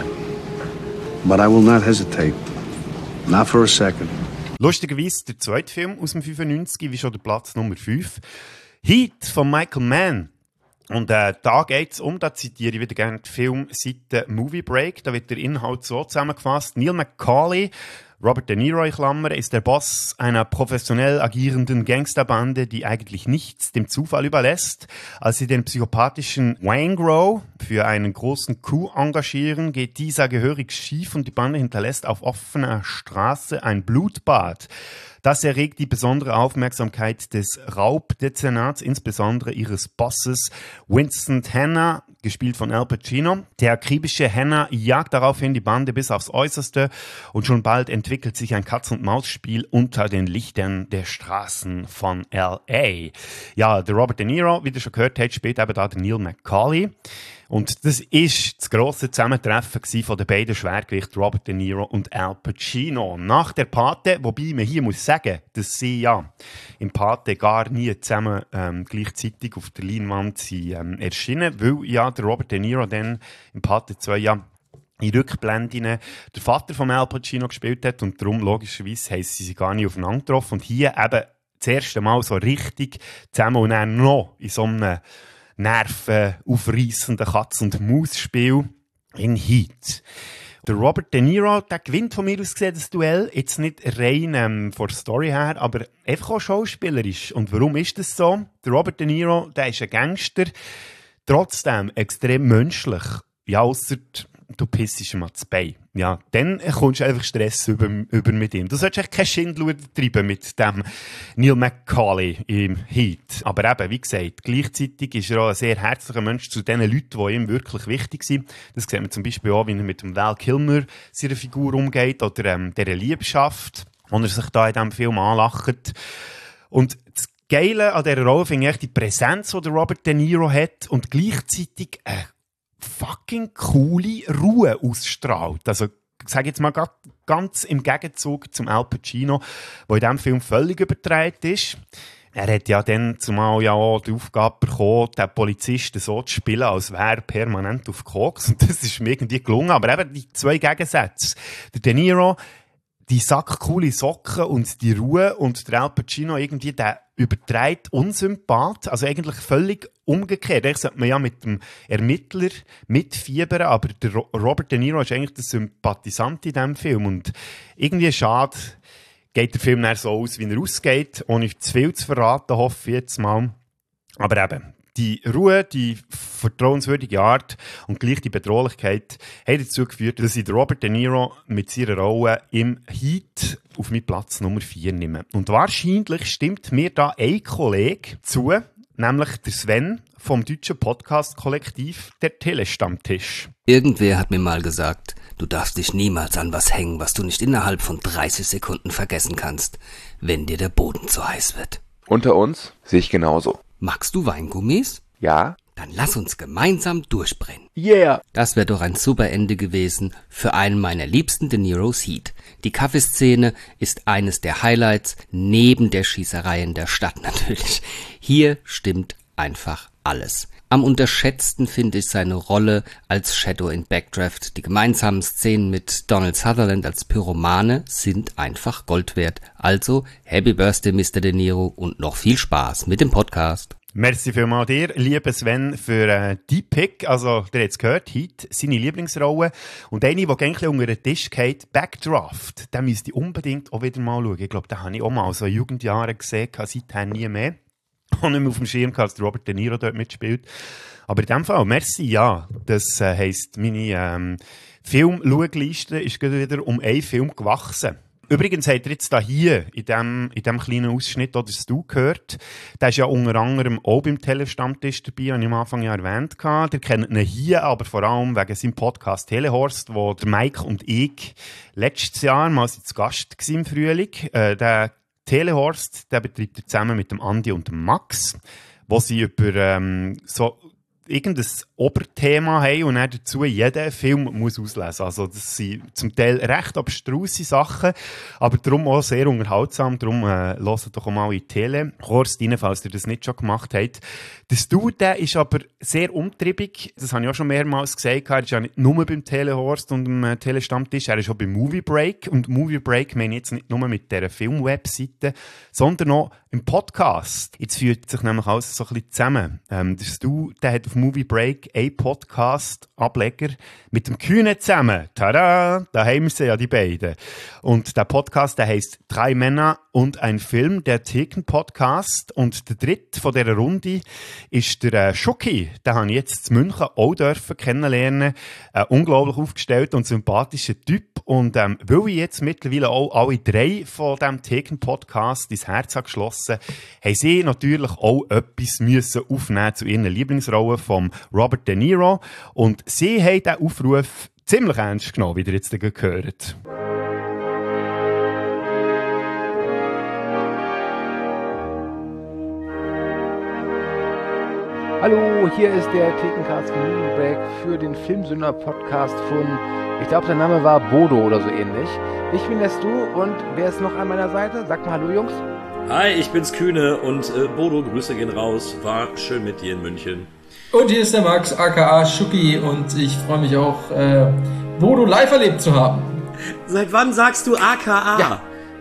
But I will not hesitate. Not for a second. Lustigerweise der zweite Film aus dem 95, wie schon der Platz Nummer 5. Heat von Michael Mann. Und da geht es da zitiere ich wieder gerne die Filmseite Movie Break, da wird der Inhalt so zusammengefasst. Neil McCauley, Robert De Niro in Klammern, ist der Boss einer professionell agierenden Gangsterbande, die eigentlich nichts dem Zufall überlässt. Als sie den psychopathischen Waingro für einen großen Coup engagieren, geht dieser gehörig schief und die Bande hinterlässt auf offener Straße ein Blutbad. Das erregt die besondere Aufmerksamkeit des Raubdezernats, insbesondere ihres Bosses Winston Hanna, gespielt von Al Pacino. Der akribische Hanna jagt daraufhin die Bande bis aufs Äußerste und schon bald entwickelt sich ein Katz-und-Maus-Spiel unter den Lichtern der Straßen von L.A. Ja, der Robert De Niro, wie du schon gehört hast, spielt eben da der Neil McCauley. Und das ist das grosse Zusammentreffen von den beiden Schwergewichten Robert De Niro und Al Pacino. Nach der Pate, wobei man hier muss sagen, dass sie ja im Pate gar nie zusammen gleichzeitig auf der Leinwand sind erschienen, weil ja der Robert De Niro dann im Pate 2 ja in Rückblenden der Vater von Al Pacino gespielt hat und darum logischerweise haben sie sich gar nicht aufeinander getroffen und hier eben das erste Mal so richtig zusammen und dann noch in so einem nervenaufreissenden Katz- und Maus-Spiel in Heat. Der Robert De Niro, der gewinnt von mir aus gesehen das Duell, jetzt nicht rein von der Story her, aber einfach auch schauspielerisch. Und warum ist das so? Der Robert De Niro, der ist ein Gangster, trotzdem extrem menschlich. Ja, ausser du pissest ihm ans Bein. Ja, dann kommst du einfach Stress über mit ihm. Du solltest echt kein Schindluder treiben mit dem Neil McCauley im Heat. Aber eben, wie gesagt, gleichzeitig ist er auch ein sehr herzlicher Mensch zu den Leuten, die ihm wirklich wichtig sind. Das sieht man zum Beispiel auch, wie er mit dem Val Kilmer seiner Figur umgeht oder dieser Liebschaft, wo er sich da in diesem Film anlacht. Und das Geile an dieser Rolle finde ich die Präsenz, die der Robert De Niro hat und gleichzeitig fucking coole Ruhe ausstrahlt. Also, ich sage jetzt mal ganz im Gegenzug zum Al Pacino, der in diesem Film völlig übertreibt ist. Er hat ja dann zumal ja auch die Aufgabe bekommen, den Polizisten so zu spielen, als wäre er permanent auf Koks. Und das ist mir irgendwie gelungen. Aber eben die zwei Gegensätze. Der De Niro, die sackcoole Socken und die Ruhe und der Al Pacino irgendwie der übertreibt Unsympath, also eigentlich völlig umgekehrt. Eigentlich sollte man ja mit dem Ermittler mitfiebern, aber der Robert De Niro ist eigentlich der Sympathisant in diesem Film und irgendwie schade geht der Film dann so aus, wie er ausgeht, ohne zu viel zu verraten, hoffe ich jetzt mal. Aber eben, die Ruhe, die vertrauenswürdige Art und gleich die Bedrohlichkeit haben dazu geführt, dass ich Robert De Niro mit seiner Rolle im Heat auf meinen Platz Nummer 4 nehme. Und wahrscheinlich stimmt mir da ein Kollege zu, nämlich der Sven vom deutschen Podcast-Kollektiv Der Telestammtisch. Irgendwer hat mir mal gesagt, du darfst dich niemals an was hängen, was du nicht innerhalb von 30 Sekunden vergessen kannst, wenn dir der Boden zu heiß wird. Unter uns sehe ich genauso. Magst du Weingummis? Ja. Dann lass uns gemeinsam durchbrennen. Yeah! Das wäre doch ein super Ende gewesen für einen meiner liebsten De Niro's Heat. Die Kaffeeszene ist eines der Highlights, neben der Schießerei in der Stadt natürlich. Hier stimmt einfach alles. Am unterschätzten finde ich seine Rolle als Shadow in Backdraft. Die gemeinsamen Szenen mit Donald Sutherland als Pyromane sind einfach Gold wert. Also, Happy Birthday, Mr. De Niro, und noch viel Spaß mit dem Podcast. Merci vielmals dir, lieber Sven, für die Pick. Also, der hat es gehört, Heat, seine Lieblingsrolle. Und eine, die eigentlich unter den Tisch geht, Backdraft. Den müsste ich unbedingt auch wieder mal schauen. Ich glaube, den habe ich auch mal so in Jugendjahren gesehen, seither nie mehr. Und nicht mehr auf dem Schirm gehabt, dass Robert De Niro dort mitspielt. Aber in dem Fall, merci, ja. Das heisst, meine Film-Schaugliste ist gerade wieder um einen Film gewachsen. Übrigens habt ihr jetzt hier in dem kleinen Ausschnitt, oder das du gehört, der ist ja unter anderem auch beim Telestammtisch dabei, habe ich am Anfang ja erwähnt. Ihr kennt ihn hier, aber vor allem wegen seinem Podcast Telehorst, wo der Mike und ich letztes Jahr mal zu Gast waren im Frühling. Der Telehorst, der betreibt er zusammen mit dem Andi und dem Max, wo sie über so irgendein Oberthema haben und dann dazu jeden Film muss auslesen. Also das sind zum Teil recht abstruse Sachen, aber darum auch sehr unterhaltsam. Darum hört doch auch mal in Telehorst rein, falls ihr das nicht schon gemacht habt. Das Dude, der ist aber sehr umtriebig. Das habe ich auch schon mehrmals gesagt. Er ist ja nicht nur beim Telehorst und beim Telestammtisch, er ist auch beim Movie Break. Und Movie Break meine ich jetzt nicht nur mit dieser Filmwebseite, sondern auch im Podcast. Jetzt führt sich nämlich alles so ein bisschen zusammen. Das Dude, der hat auf Movie Break einen Podcast-Ableger mit dem Kühne zusammen. Tada! Da haben wir sie ja, die beiden. Und der Podcast, der heisst 3 Männer und ein Film, der Theken-Podcast. Und der dritte von dieser Runde ist der Schucki. Den habe ich jetzt in München auch kennenlernen. Ein unglaublich aufgestellter und sympathischer Typ. Und weil ich jetzt mittlerweile auch alle 3 von diesem Theken-Podcast ins Herz habe geschlossen, haben sie natürlich auch etwas müssen aufnehmen zu ihren Lieblingsrollen von Robert De Niro. Und sie haben diesen Aufruf ziemlich ernst genommen, wie ihr jetzt gehört. Hallo, hier ist der Thekencast von Movie Break für den Filmsünder-Podcast von, ich glaube, sein Name war Bodo oder so ähnlich. Ich bin der Stu und wer ist noch an meiner Seite? Sagt mal Hallo, Jungs. Hi, ich bin's Kühne und Bodo, Grüße gehen raus. War schön mit dir in München. Und hier ist der Max, aka Schucki, und ich freue mich auch, Bodo live erlebt zu haben. Seit wann sagst du aka? Ja.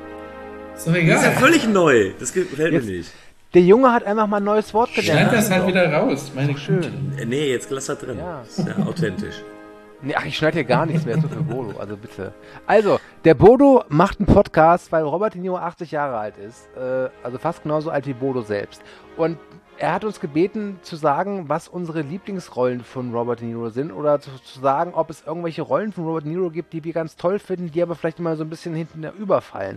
Ist doch egal. Das ist ja völlig neu. Das gefällt mir nicht. Der Junge hat einfach mal ein neues Wort gelernt. Schneid das halt wieder raus, meine schön. Nee, jetzt lass das drin. Ja. Ist ja authentisch. Nee, ach, ich schneide hier gar nichts mehr so für Bodo, also bitte. Also, der Bodo macht einen Podcast, weil Robert De Niro 80 Jahre alt ist. Also fast genauso alt wie Bodo selbst. Und er hat uns gebeten zu sagen, was unsere Lieblingsrollen von Robert De Niro sind oder zu sagen, ob es irgendwelche Rollen von Robert De Niro gibt, die wir ganz toll finden, die aber vielleicht immer so ein bisschen hinten überfallen.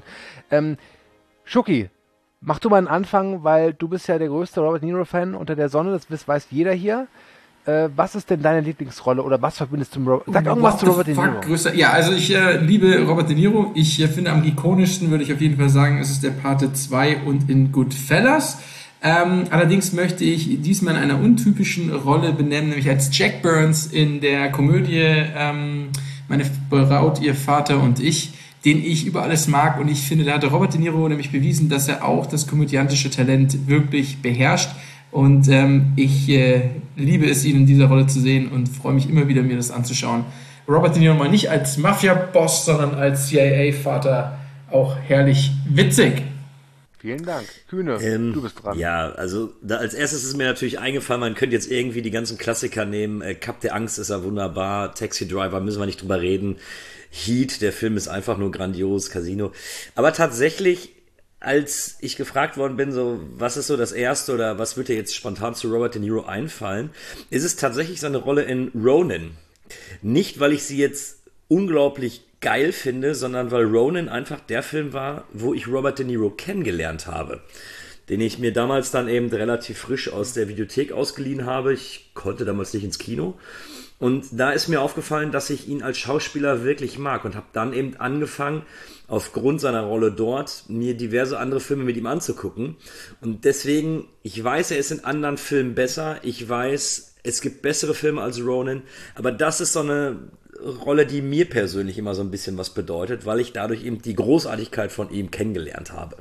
Schucki, mach du mal einen Anfang, weil du bist ja der größte Robert De Niro-Fan unter der Sonne, das weiß jeder hier. Was ist denn deine Lieblingsrolle oder was verbindest du mit Robert? Sag irgendwas zu Robert De Niro. Größer. Ja, also ich liebe Robert De Niro. Ich finde, am ikonischsten würde ich auf jeden Fall sagen, es ist der Pate 2 und in Goodfellas. Allerdings möchte ich diesmal in einer untypischen Rolle benennen, nämlich als Jack Burns in der Komödie Meine Braut, ihr Vater und ich, den ich über alles mag. Und ich finde, da hat Robert De Niro nämlich bewiesen, dass er auch das komödiantische Talent wirklich beherrscht. Und ich liebe es, ihn in dieser Rolle zu sehen und freue mich immer wieder, mir das anzuschauen. Robert De Niro mal nicht als Mafia-Boss, sondern als CIA-Vater auch herrlich witzig. Vielen Dank. Kühne, du bist dran. Ja, also als erstes ist mir natürlich eingefallen, man könnte jetzt irgendwie die ganzen Klassiker nehmen. Cup der Angst ist ja wunderbar, Taxi Driver, müssen wir nicht drüber reden. Heat, der Film ist einfach nur grandios, Casino. Aber tatsächlich, als ich gefragt worden bin, so, was ist so das Erste oder was wird dir jetzt spontan zu Robert De Niro einfallen, ist es tatsächlich seine Rolle in Ronin. Nicht, weil ich sie jetzt unglaublich geil finde, sondern weil Ronin einfach der Film war, wo ich Robert De Niro kennengelernt habe. Den ich mir damals dann eben relativ frisch aus der Videothek ausgeliehen habe. Ich konnte damals nicht ins Kino. Und da ist mir aufgefallen, dass ich ihn als Schauspieler wirklich mag und habe dann eben angefangen, aufgrund seiner Rolle dort, mir diverse andere Filme mit ihm anzugucken. Und deswegen, ich weiß, er ist in anderen Filmen besser. Ich weiß, es gibt bessere Filme als Ronin. Aber das ist so eine Rolle, die mir persönlich immer so ein bisschen was bedeutet, weil ich dadurch eben die Großartigkeit von ihm kennengelernt habe.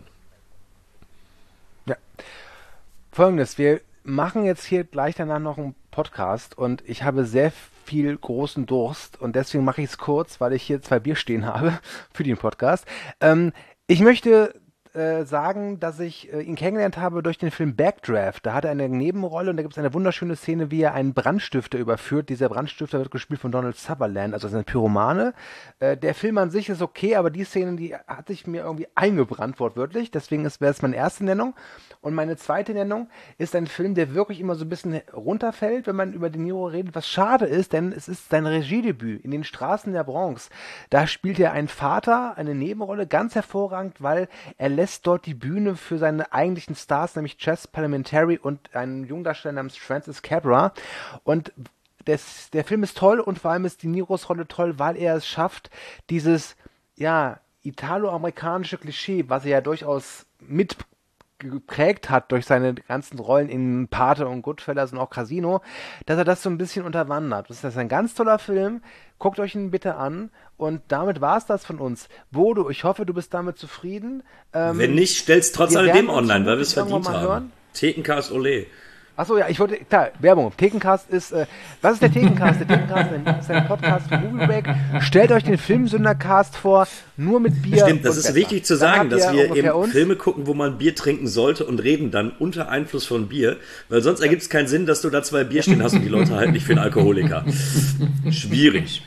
Ja. Folgendes, wir machen jetzt hier gleich danach noch einen Podcast und ich habe sehr viel großen Durst und deswegen mache ich es kurz, weil ich hier 2 Bier stehen habe für den Podcast. Ich möchte sagen, dass ich ihn kennengelernt habe durch den Film Backdraft. Da hat er eine Nebenrolle und da gibt es eine wunderschöne Szene, wie er einen Brandstifter überführt. Dieser Brandstifter wird gespielt von Donald Sutherland, also ein Pyromane. Der Film an sich ist okay, aber die Szene, die hat sich mir irgendwie eingebrannt, wortwörtlich. Deswegen wäre es meine erste Nennung. Und meine zweite Nennung ist ein Film, der wirklich immer so ein bisschen runterfällt, wenn man über De Niro redet, was schade ist, denn es ist sein Regiedebüt in den Straßen der Bronx. Da spielt er einen Vater, eine Nebenrolle, ganz hervorragend, weil er lässt dort die Bühne für seine eigentlichen Stars, nämlich Chess Palminteri und einen Jungdarsteller namens Francis Capra. Und der Film ist toll und vor allem ist De Niros Rolle toll, weil er es schafft, dieses, ja, italo-amerikanische Klischee, was er ja durchaus mit geprägt hat durch seine ganzen Rollen in Pate und Goodfellas und auch Casino, dass er das so ein bisschen unterwandert. Das ist ein ganz toller Film. Guckt euch ihn bitte an. Und damit war es das von uns. Bodo, ich hoffe, du bist damit zufrieden. Wenn nicht, stell's trotz alledem online, weil wir es verdient haben. Thekencast Ole. Achso, ja, ich wollte, klar, Werbung. Thekencast ist, was ist der Thekencast? Der Thekencast ist ein Podcast von Movie Break. Stellt euch den Filmsündercast vor, nur mit Bier. Stimmt, das ist wichtig zu sagen, dass wir eben Filme gucken, wo man Bier trinken sollte und reden dann unter Einfluss von Bier, weil sonst ergibt es keinen Sinn, dass du da 2 Bier stehen hast und die Leute halten dich für einen Alkoholiker. Schwierig.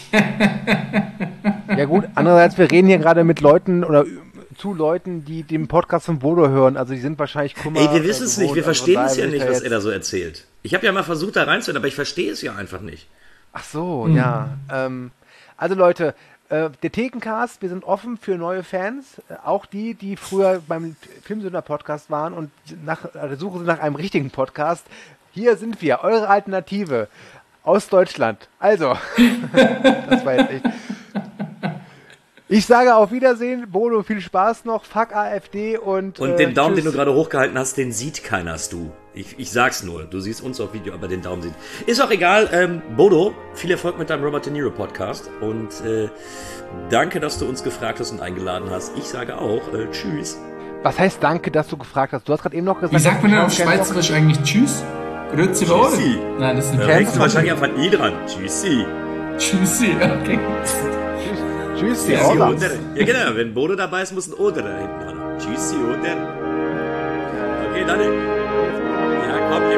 Ja gut, andererseits, wir reden hier gerade mit Leuten oder zu Leuten, die den Podcast von Bodo hören. Also die sind wahrscheinlich Kummer. Ey, wir wissen es nicht, wir verstehen es ja nicht, was er da so erzählt. Ich habe ja mal versucht, da reinzuhören, aber ich verstehe es ja einfach nicht. Ach so, ja. Also Leute, der Thekencast, wir sind offen für neue Fans, auch die früher beim Filmsünder-Podcast waren und nach der Suche nach einem richtigen Podcast. Hier sind wir, eure Alternative aus Deutschland. Also, das war jetzt echt... Ich sage auf Wiedersehen, Bodo, viel Spaß noch, fuck AfD und den Daumen, tschüss. den du gerade hochgehalten hast, den sieht keiner, Stu. Ich sag's nur, du siehst uns auf Video, aber den Daumen sieht. Ist auch egal, Bodo, viel Erfolg mit deinem Robert De Niro Podcast und danke, dass du uns gefragt hast und eingeladen hast. Ich sage auch, tschüss. Was heißt danke, dass du gefragt hast? Du hast gerade eben noch gesagt... Wie sagt man denn auf Schweizerisch eigentlich tschüss? Grüezi wohl? Tschüssi. Nein, das ist ein Da denkst du wahrscheinlich einfach nie dran. Tschüssi. Tschüssi, okay. Tschüssi, Tschüssi, oder? Ja genau, wenn Bodo dabei ist, muss ein Oder da hinten dran. Tschüssi, oder? Okay, dann. Ja, komm,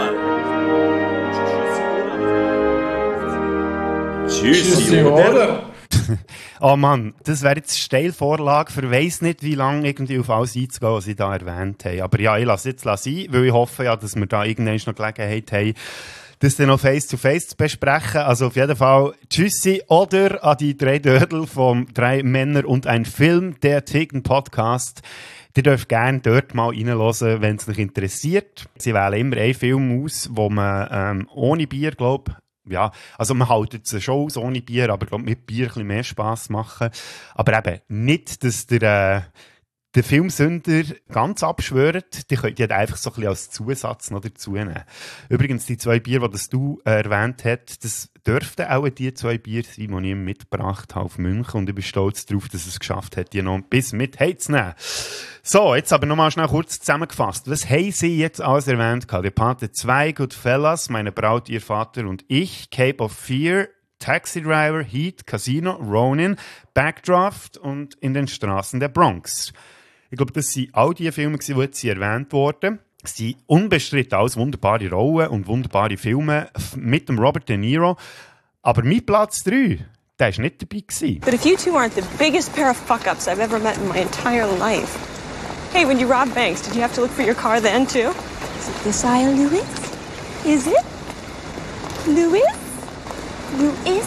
im Vor. Tschüssi, oder? Oh Mann, das wäre jetzt Steilvorlage für weiss nicht, wie lange irgendwie auf alles einzugehen, was ich da erwähnt habe. Aber ja, ich lasse jetzt sein, weil ich hoffe ja, dass wir da irgendwann noch Gelegenheit haben, das dann noch face-to-face zu besprechen. Also auf jeden Fall Tschüssi oder an die 3 Dödel vom 3 Männer und ein Film, der Theken-Podcast. Ihr dürft gerne dort mal reinhören, wenn es euch interessiert. Sie wählen immer einen Film aus, wo man ohne Bier, glaube ja, also man haltet es schon aus ohne Bier, aber glaub, mit Bier ein bisschen mehr Spass machen. Aber eben nicht, dass der Filmsünder ganz abschwört, die könnt ihr einfach so ein bisschen als Zusatz noch dazu nehmen. Übrigens, die 2 Bier, die du erwähnt hast, das dürften auch die 2 Bier sein, die ich ihm mitgebracht habe auf München. Und ich bin stolz darauf, dass es geschafft hat, die noch bis mit heimzunehmen. So, jetzt aber nochmal schnell kurz zusammengefasst. Was haben Sie jetzt alles erwähnt? Der Pate 2, Goodfellas, Meine Braut, Ihr Vater und ich, Cape of Fear, Taxi Driver, Heat, Casino, Ronin, Backdraft und In den Straßen der Bronx. Ich glaube, das sind all die Filme, die jetzt erwähnt wurden. Es sind unbestritten alles wunderbare Rollen und wunderbare Filme mit dem Robert De Niro. Aber mein Platz 3, der war nicht dabei gewesen. But if you two aren't the biggest pair of fuck-ups I've ever met in my entire life. Hey, when you robbed banks, did you have to look for your car then, too? Is it this aisle, Louis? Is it? Louis? Louis?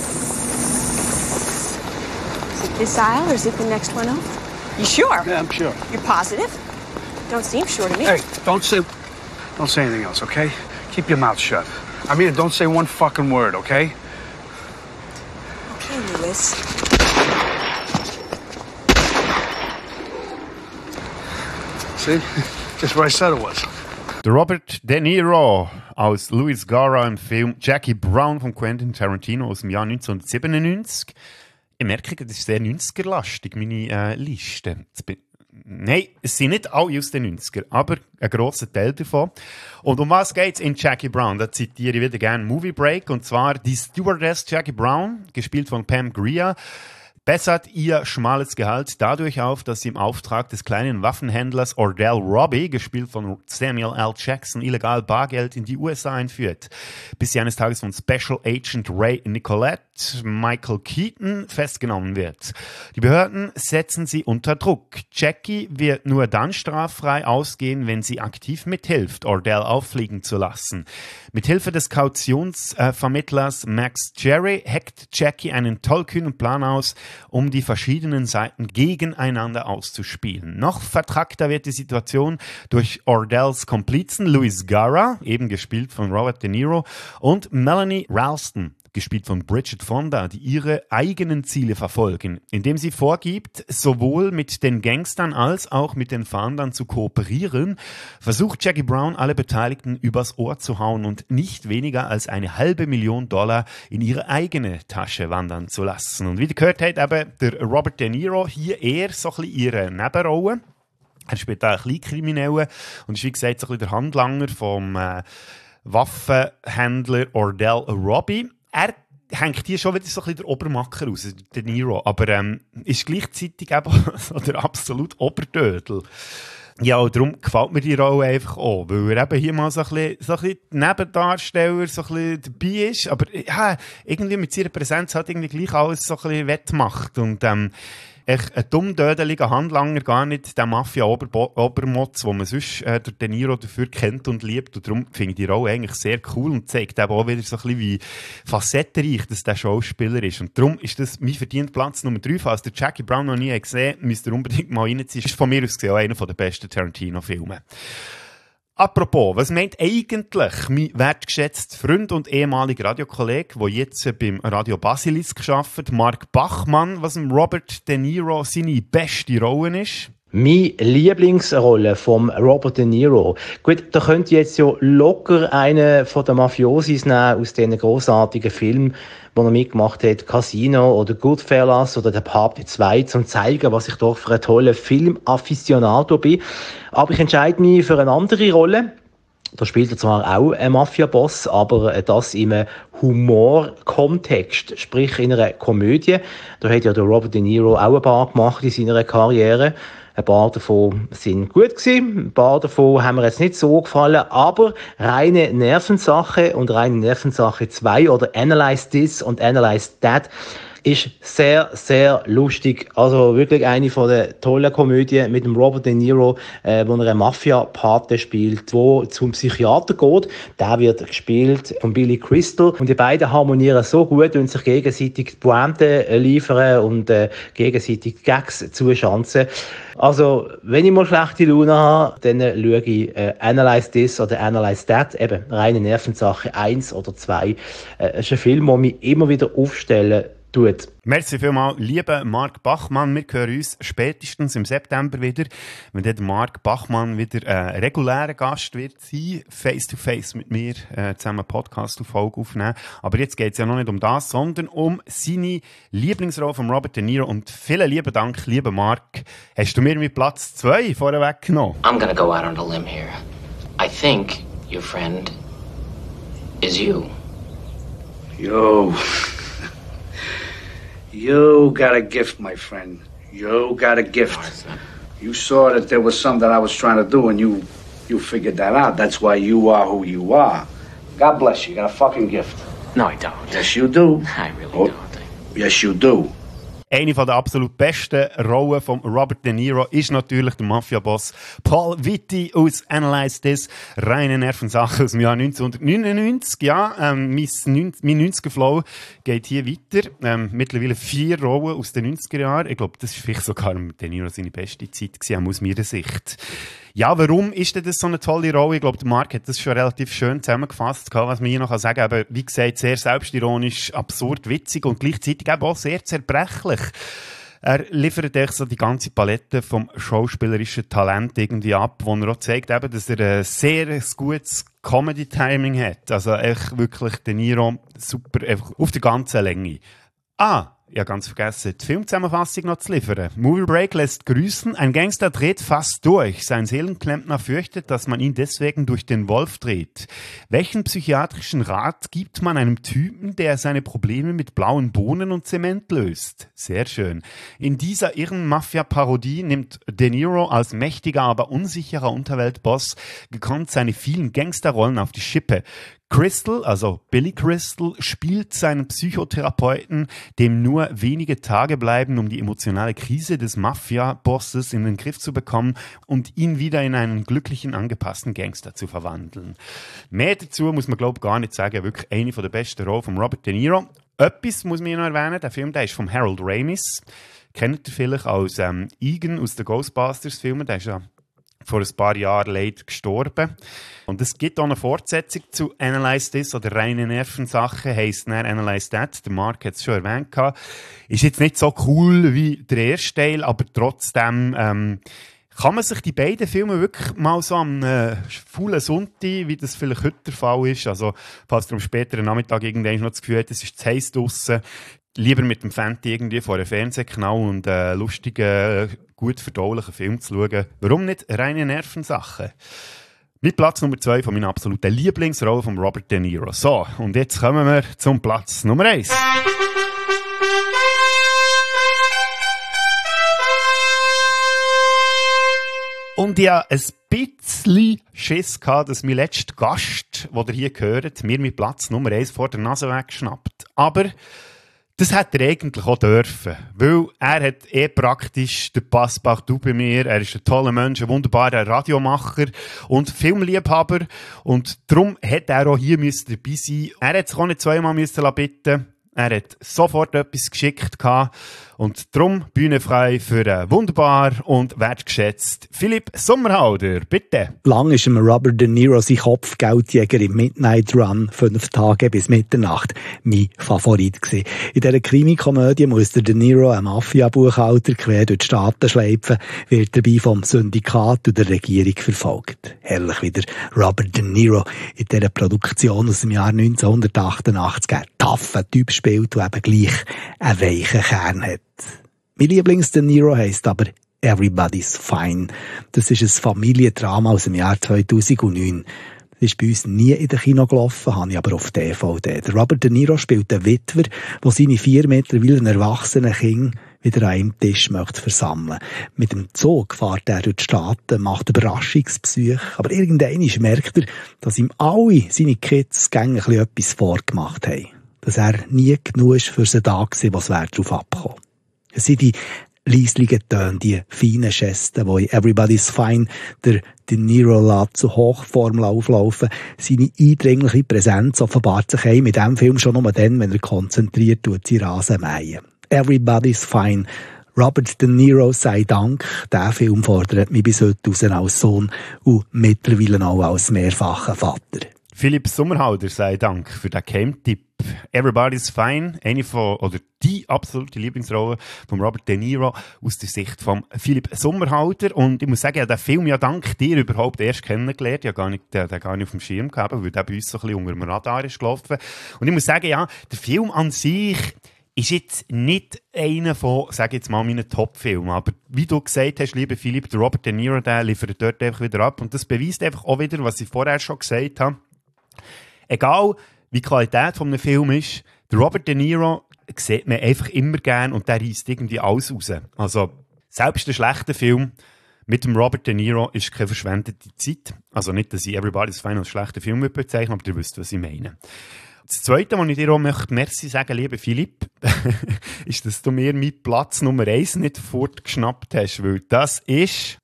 Is it this aisle or is it the next one over? You sure? Yeah, I'm sure. You're positive? Don't seem sure to me. Hey, don't say anything else, okay? Keep your mouth shut. I mean, don't say one fucking word, okay? Okay, Louis. See? Just where I said it was. Der Robert De Niro als Louis Gara im Film Jackie Brown von Quentin Tarantino aus dem Jahr 1997. Ich merke, das ist sehr 90er-lastig, meine Liste. Nein, es sind nicht alle aus den 90er, aber ein grosser Teil davon. Und um was geht's in Jackie Brown? Da zitiere ich wieder gerne Movie Break. Und zwar die Stewardess Jackie Brown, gespielt von Pam Grier, bessert ihr schmales Gehalt dadurch auf, dass sie im Auftrag des kleinen Waffenhändlers Ordell Robbie, gespielt von Samuel L. Jackson, illegal Bargeld in die USA einführt. Bis sie eines Tages von Special Agent Ray Nicolette, Michael Keaton, festgenommen wird. Die Behörden setzen sie unter Druck. Jackie wird nur dann straffrei ausgehen, wenn sie aktiv mithilft, Ordell auffliegen zu lassen. Mithilfe des Kautionsvermittlers Max Jerry hackt Jackie einen tollkühnen Plan aus, um die verschiedenen Seiten gegeneinander auszuspielen. Noch vertrackter wird die Situation durch Ordells Komplizen Louis Gara, eben gespielt von Robert De Niro, und Melanie Ralston, gespielt von Bridget Fonda, die ihre eigenen Ziele verfolgen, indem sie vorgibt, sowohl mit den Gangstern als auch mit den Fahndern zu kooperieren, versucht Jackie Brown alle Beteiligten übers Ohr zu hauen und nicht weniger als $500,000 in ihre eigene Tasche wandern zu lassen. Und wie ihr gehört habt, eben der Robert De Niro hier eher so ein bisschen ihre Nebenrolle. Er spielt auch einen Kleinkriminellen und ist, wie gesagt, so ein bisschen der Handlanger vom Waffenhändler Ordell Robbie. Er hängt hier schon wieder so ein bisschen der Obermacker aus, De Niro, aber ist gleichzeitig eben so der absolute Oberdödel. Ja, und darum gefällt mir die Rolle einfach auch, weil er eben hier mal so ein bisschen Nebendarsteller so ein bisschen dabei ist, aber ja, irgendwie mit seiner Präsenz hat irgendwie gleich alles so ein bisschen wettmacht und echt ein dummdödeliger Handlanger, gar nicht der Mafia-Obermotz, wo man sonst der De Niro dafür kennt und liebt. Und darum finde ich die Rolle eigentlich sehr cool und zeigt eben auch wieder so ein bisschen, wie facettenreich das der Schauspieler ist. Und darum ist das mein verdienter Platz Nummer 3. Falls der Jackie Brown noch nie gesehen hat, müsst ihr unbedingt mal reinziehen. Das ist von mir aus gesehen auch einer der besten Tarantino-Filme. Apropos, was meint eigentlich mein wertgeschätzter Freund und ehemaliger Radiokollege, der jetzt beim Radio Basilisk arbeitet, Mark Bachmann, was dem Robert De Niro seine beste Rolle ist? Meine Lieblingsrolle vom Robert De Niro. Gut, da könnt ihr jetzt ja locker einen von den Mafiosis nehmen aus diesen grossartigen Filmen, wo er mitgemacht hat, Casino oder Goodfellas oder der Pate 2, zum zeigen, was ich doch für einen tollen Film-Afficionado bin. Aber ich entscheide mich für eine andere Rolle. Da spielt er zwar auch einen Mafia-Boss, aber das in einem Humor-Kontext, sprich in einer Komödie. Da hat ja der Robert De Niro auch ein paar gemacht in seiner Karriere. Ein paar davon sind gut gewesen, ein paar davon haben mir jetzt nicht so gefallen, aber reine Nervensache und reine Nervensache 2 oder Analyze This und Analyze That ist sehr, sehr lustig. Also wirklich eine von den tollen Komödien mit dem Robert De Niro, wo er einen Mafia-Pate spielt, wo zum Psychiater geht. Der wird gespielt von Billy Crystal. Und die beiden harmonieren so gut und sich gegenseitig die Pointen liefern und gegenseitig Gags zuschanzen. Also, wenn ich mal schlechte Laune habe, dann schaue ich Analyze This oder Analyze That, eben reine Nervensache 1 oder 2. Es ist ein Film, der mich immer wieder aufstellen tut. Merci vielmals, lieber Mark Bachmann. Wir hören uns spätestens im September wieder, wenn dann Mark Bachmann wieder regulärer Gast wird sein, face-to-face mit mir zusammen eine Podcast-Folge aufnehmen. Aber jetzt geht es ja noch nicht um das, sondern um seine Lieblingsrolle von Robert De Niro. Und vielen lieben Dank, lieber Mark. Hast du mir mit Platz 2 vorweg genommen? I'm gonna go out on a limb here. I think your friend is you. Yo. You got a gift, my friend. You got a gift. You saw that there was something that I was trying to do, and you figured that out. That's why you are who you are. God bless you. You got a fucking gift. No, I don't. Yes, you do. I really don't. Yes, you do. Eine von der absolut besten Rollen von Robert De Niro ist natürlich der Mafia-Boss Paul Vitti aus Analyze This. Reine Nervensache aus dem Jahr 1999. Ja, mein 90er-Flow geht hier weiter. Mittlerweile 4 Rollen aus den 90er Jahren. Ich glaube, das ist vielleicht sogar De Niro seine beste Zeit gewesen, aus meiner Sicht. Ja, warum ist denn das so eine tolle Rolle? Ich glaube, der Marc hat das schon relativ schön zusammengefasst, was man hier noch sagen kann. Aber wie gesagt, sehr selbstironisch, absurd, witzig und gleichzeitig eben auch sehr zerbrechlich. Er liefert echt so die ganze Palette vom schauspielerischen Talent irgendwie ab, wo er auch zeigt, eben, dass er ein sehr gutes Comedy-Timing hat. Also echt wirklich De Niro super, einfach auf der ganzen Länge. Ja, ganz vergessen, die Filmzusammenfassung noch zu liefern. Movie Break lässt grüßen, ein Gangster dreht fast durch. Sein Seelenklempner fürchtet, dass man ihn deswegen durch den Wolf dreht. Welchen psychiatrischen Rat gibt man einem Typen, der seine Probleme mit blauen Bohnen und Zement löst? Sehr schön. In dieser irren Mafia-Parodie nimmt De Niro als mächtiger, aber unsicherer Unterweltboss gekonnt seine vielen Gangsterrollen auf die Schippe. Crystal, also Billy Crystal, spielt seinen Psychotherapeuten, dem nur wenige Tage bleiben, um die emotionale Krise des Mafia-Bosses in den Griff zu bekommen und ihn wieder in einen glücklichen, angepassten Gangster zu verwandeln. Mehr dazu muss man, glaube ich, gar nicht sagen. Wirklich eine der besten Rollen von Robert De Niro. Etwas muss man hier noch erwähnen, der Film, der ist von Harold Ramis. Kennt ihr vielleicht als Egan aus den Ghostbusters-Filmen, der ist ja vor ein paar Jahren leider gestorben. Und es gibt auch eine Fortsetzung zu Analyze This oder reine Nervensachen, heisst dann Analyze That. Der Mark hat es schon erwähnt. Ist jetzt nicht so cool wie der erste Teil, aber trotzdem kann man sich die beiden Filme wirklich mal so am faulen Sonntag, wie das vielleicht heute der Fall ist, also falls du am späteren Nachmittag irgendwann noch das Gefühl hast, es ist zu heiß draussen, lieber mit dem Fenty irgendwie vor einem Fernsehkanal und lustigen, gut verdaulichen Film zu schauen. Warum nicht reine Nervensachen? Mit Platz Nummer 2 von meiner absoluten Lieblingsrolle von Robert De Niro. So, und jetzt kommen wir zum Platz Nummer 1. Und ich hatte ein bisschen Schiss gehabt, dass mein letzter Gast, den ihr hier gehört, mir mit Platz Nummer 1 vor der Nase weggeschnappt. Aber das hätte er eigentlich auch dürfen. Weil er hat praktisch den Passepartout bei mir. Er ist ein toller Mensch, ein wunderbarer Radiomacher und Filmliebhaber. Und darum hätte er auch hier dabei sein. Er hat sich auch nicht zweimal bitten. Er hat sofort etwas geschickt gehabt. Und darum Bühne frei für einen wunderbar und wertgeschätzt Philipp Sommerhalder. Bitte. Lang war Robert De Niro sein Kopfgeldjäger im Midnight Run, 5 Tage bis Mitternacht, mein Favorit gewesen. In dieser Krimikomödie muss der De Niro, ein Mafia-Buchhalter, quer durch die Staaten schleifen, wird dabei vom Syndikat und der Regierung verfolgt. Herrlich wieder Robert De Niro in dieser Produktion aus dem Jahr 1988 ein taffer Typ spielt, der eben gleich einen weichen Kern hat. Mein Lieblings-De Niro heisst aber Everybody's Fine. Das ist ein Familiendrama aus dem Jahr 2009. Das ist bei uns nie in den Kino gelaufen, habe ich aber auf DVD. Der Robert De Niro spielt einen Witwer, der seine 4 mittlerweile erwachsenen Kinder wieder an einem Tisch möchte versammeln. Mit dem Zug fährt er durch die Staaten, macht Überraschungsbesuche, aber irgendwann merkt er, dass ihm alle seine Kids gängig etwas vorgemacht haben. Dass er nie genug ist für sie da gewesen, was wäre darauf abgekommen. Es sind die leislichen Töne, die feinen Gesten, die in Everybody's Fine der De Niro lässt zu Hochform auflaufen. Seine eindringliche Präsenz offenbart sich einem in diesem Film schon nur dann, wenn er konzentriert seinen Rasen mähen. Everybody's Fine. Robert De Niro sei Dank. Der Film fordert mich bis heute raus als Sohn und mittlerweile auch als mehrfacher Vater. Philipp Sommerhalder sei Dank für den Geheimtipp. Everybody's Fine, die absolute Lieblingsrolle von Robert De Niro aus der Sicht von Philipp Sommerhalder. Und ich muss sagen, ich habe den Film ja dank dir überhaupt erst kennengelernt. Ich habe den gar nicht auf dem Schirm gehabt, weil der bei uns so ein bisschen unter dem Radar ist gelaufen. Und ich muss sagen, ja, der Film an sich ist jetzt nicht einer von, sage jetzt mal, meinen Top-Filmen. Aber wie du gesagt hast, lieber Philipp, der Robert De Niro, der liefert dort einfach wieder ab. Und das beweist einfach auch wieder, was ich vorher schon gesagt habe. Egal, wie die Qualität von einem Film ist, der Robert De Niro sieht man einfach immer gern und der reisst irgendwie alles raus. Also, selbst ein schlechter Film mit dem Robert De Niro ist keine verschwendete Zeit. Also nicht, dass ich Everybody's Fine als schlechten Film bezeichne, aber ihr wisst, was ich meine. Das Zweite, was ich dir auch möchte, merci sagen, lieber Philipp, ist, dass du mir meinen Platz Nummer 1 nicht fortgeschnappt hast, weil das ist...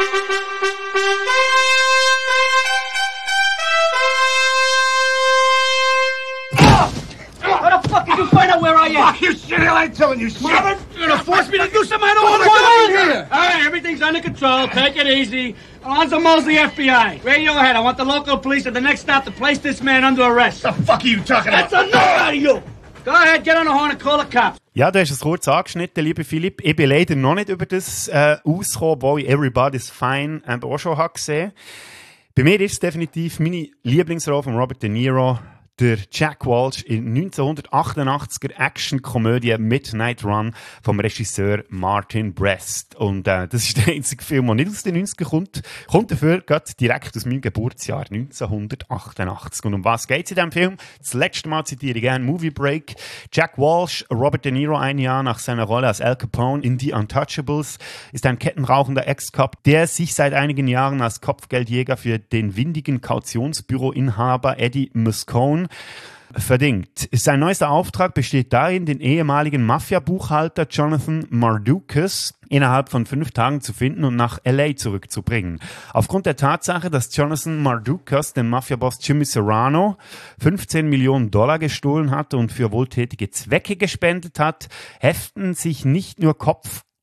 You find out where I am. Fuck you, shit! I ain't telling you shit. Robert, you're gonna force me to do something I don't want to do here. All right, everything's under control. Take it easy. Alonzo Mosley, FBI. Radio ahead. I want the local police at the next stop to place this man under arrest. The fuck are you talking about? That's enough out of you. Go ahead, get on the horn and call the cops. Ja, du hast es kurz angeschnitten, lieber Philipp. Ich bin leider noch nicht über das ausgekommen, obwohl ich Everybody's Fine auch schon gesehen habe. Bei mir ist es definitiv meine Lieblingsrolle von Robert De Niro. Der Jack Walsh in 1988er Action-Komödie Midnight Run vom Regisseur Martin Brest. Und das ist der einzige Film, der nicht aus den 90ern kommt. Kommt dafür gerade direkt aus meinem Geburtsjahr 1988. Und um was geht es in diesem Film? Das letzte Mal zitiere ich gerne Movie Break. Jack Walsh, Robert De Niro, ein Jahr nach seiner Rolle als Al Capone in The Untouchables, ist ein kettenrauchender Ex-Cop, der sich seit einigen Jahren als Kopfgeldjäger für den windigen Kautionsbüroinhaber Eddie Moscone verdingt. Sein neuester Auftrag besteht darin, den ehemaligen Mafia-Buchhalter Jonathan Mardukas innerhalb von 5 Tagen zu finden und nach L.A. zurückzubringen. Aufgrund der Tatsache, dass Jonathan Mardukas dem Mafia-Boss Jimmy Serrano $15 Millionen gestohlen hat und für wohltätige Zwecke gespendet hat, heften sich nicht nur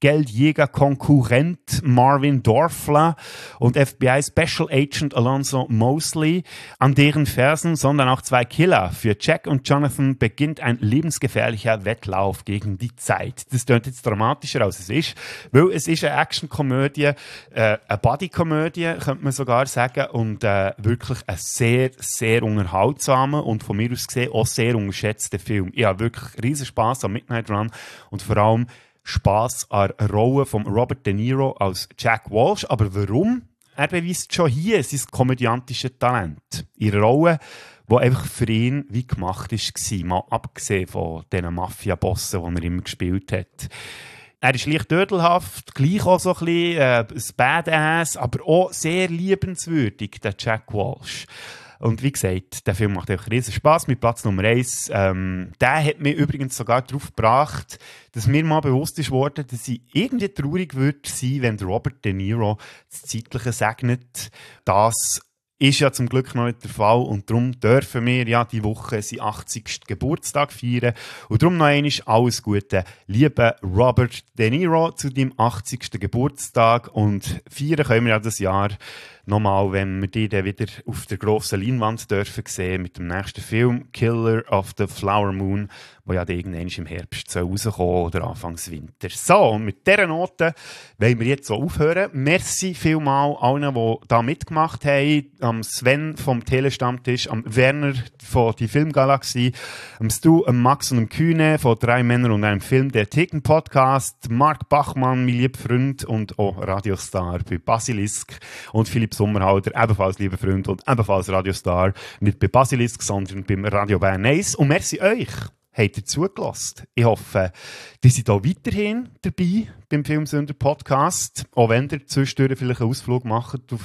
Geldjäger-Konkurrent Marvin Dorfler und FBI Special Agent Alonzo Mosley an deren Fersen, sondern auch 2 Killer. Für Jack und Jonathan beginnt ein lebensgefährlicher Wettlauf gegen die Zeit. Das klingt jetzt dramatischer, als es ist, weil es ist eine Actionkomödie, eine Bodykomödie, könnte man sogar sagen, und wirklich ein sehr, sehr unterhaltsamer und von mir aus gesehen auch sehr unterschätzter Film. Ich habe wirklich riesen Spass am Midnight Run und vor allem Spass an der Rolle von Robert De Niro als Jack Walsh. Aber warum? Er beweist schon hier sein komödiantisches Talent. In einer Rolle, die einfach für ihn wie gemacht war, mal abgesehen von diesen Mafia-Bossen, die er immer gespielt hat. Er ist leicht dödelhaft, gleich auch so ein bisschen ein Badass, aber auch sehr liebenswürdig, der Jack Walsh. Und wie gesagt, der Film macht einfach riesen Spass mit Platz Nummer 1. Der hat mich übrigens sogar darauf gebracht, dass mir mal bewusst ist worden, dass ich irgendwie traurig würde sein, wenn Robert De Niro das Zeitliche segnet. Das ist ja zum Glück noch nicht der Fall und darum dürfen wir ja die Woche seinen 80. Geburtstag feiern. Und darum noch einmal alles Gute, lieber Robert De Niro, zu deinem 80. Geburtstag. Und feiern können wir ja das Jahr nochmal, wenn wir die dann wieder auf der grossen Leinwand dürfen sehen mit dem nächsten Film Killer of the Flower Moon, wo ja irgendwann im Herbst rauskommen oder Anfangs Winter. So, und mit dieser Note wollen wir jetzt so aufhören. Merci vielmal allen, die da mitgemacht haben. Am Sven vom Telestammtisch, am Werner von die Filmgalaxie, am Stu, am Max und am Kühne von 3 Männer und einem Film, der Theken-Podcast, Marc Bachmann, mein lieber Freund und auch Radiostar bei Basilisk und Philipp Sommerhalder, ebenfalls lieber Freund und ebenfalls Radiostar, nicht bei Basilisk, sondern beim Radio Bern 1. Und merci euch, habt ihr zugelassen. Ich hoffe, ihr seid auch weiterhin dabei beim Filmsünder Podcast, auch wenn ihr zwischendurch vielleicht einen Ausflug macht auf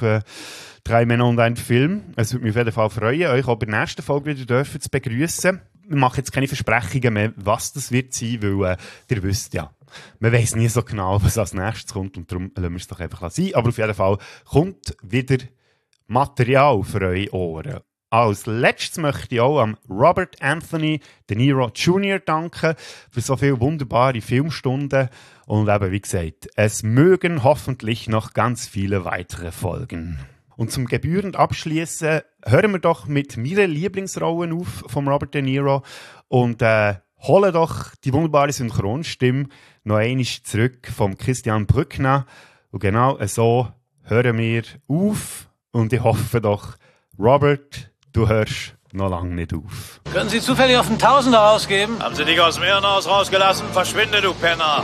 3 Männer und einen Film. Es würde mich auf jeden Fall freuen, euch auch bei der nächsten Folge wieder zu begrüßen. Wir machen jetzt keine Versprechungen mehr, was das wird sein, weil ihr wisst ja, man weiss nie so genau, was als nächstes kommt und darum lassen wir es doch einfach sein. Aber auf jeden Fall kommt wieder Material für eure Ohren. Als letztes möchte ich auch am Robert Anthony De Niro Jr. danken für so viele wunderbare Filmstunden. Und eben, wie gesagt, es mögen hoffentlich noch ganz viele weitere folgen. Und zum gebührend Abschließen hören wir doch mit meiner Lieblingsrolle auf von Robert De Niro und holen doch die wunderbare Synchronstimme noch einmal zurück vom Christian Brückner. Und genau so hören wir auf. Und ich hoffe doch, Robert, du hörst noch lange nicht auf. Können Sie zufällig auf einen Tausender ausgeben? Haben Sie dich aus dem Irrenhaus rausgelassen? Verschwinde, du Penner!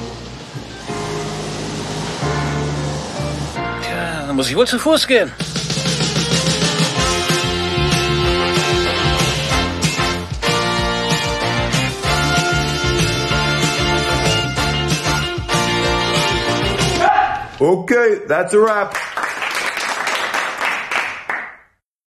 Tja, dann muss ich wohl zu Fuß gehen. Okay, that's a wrap.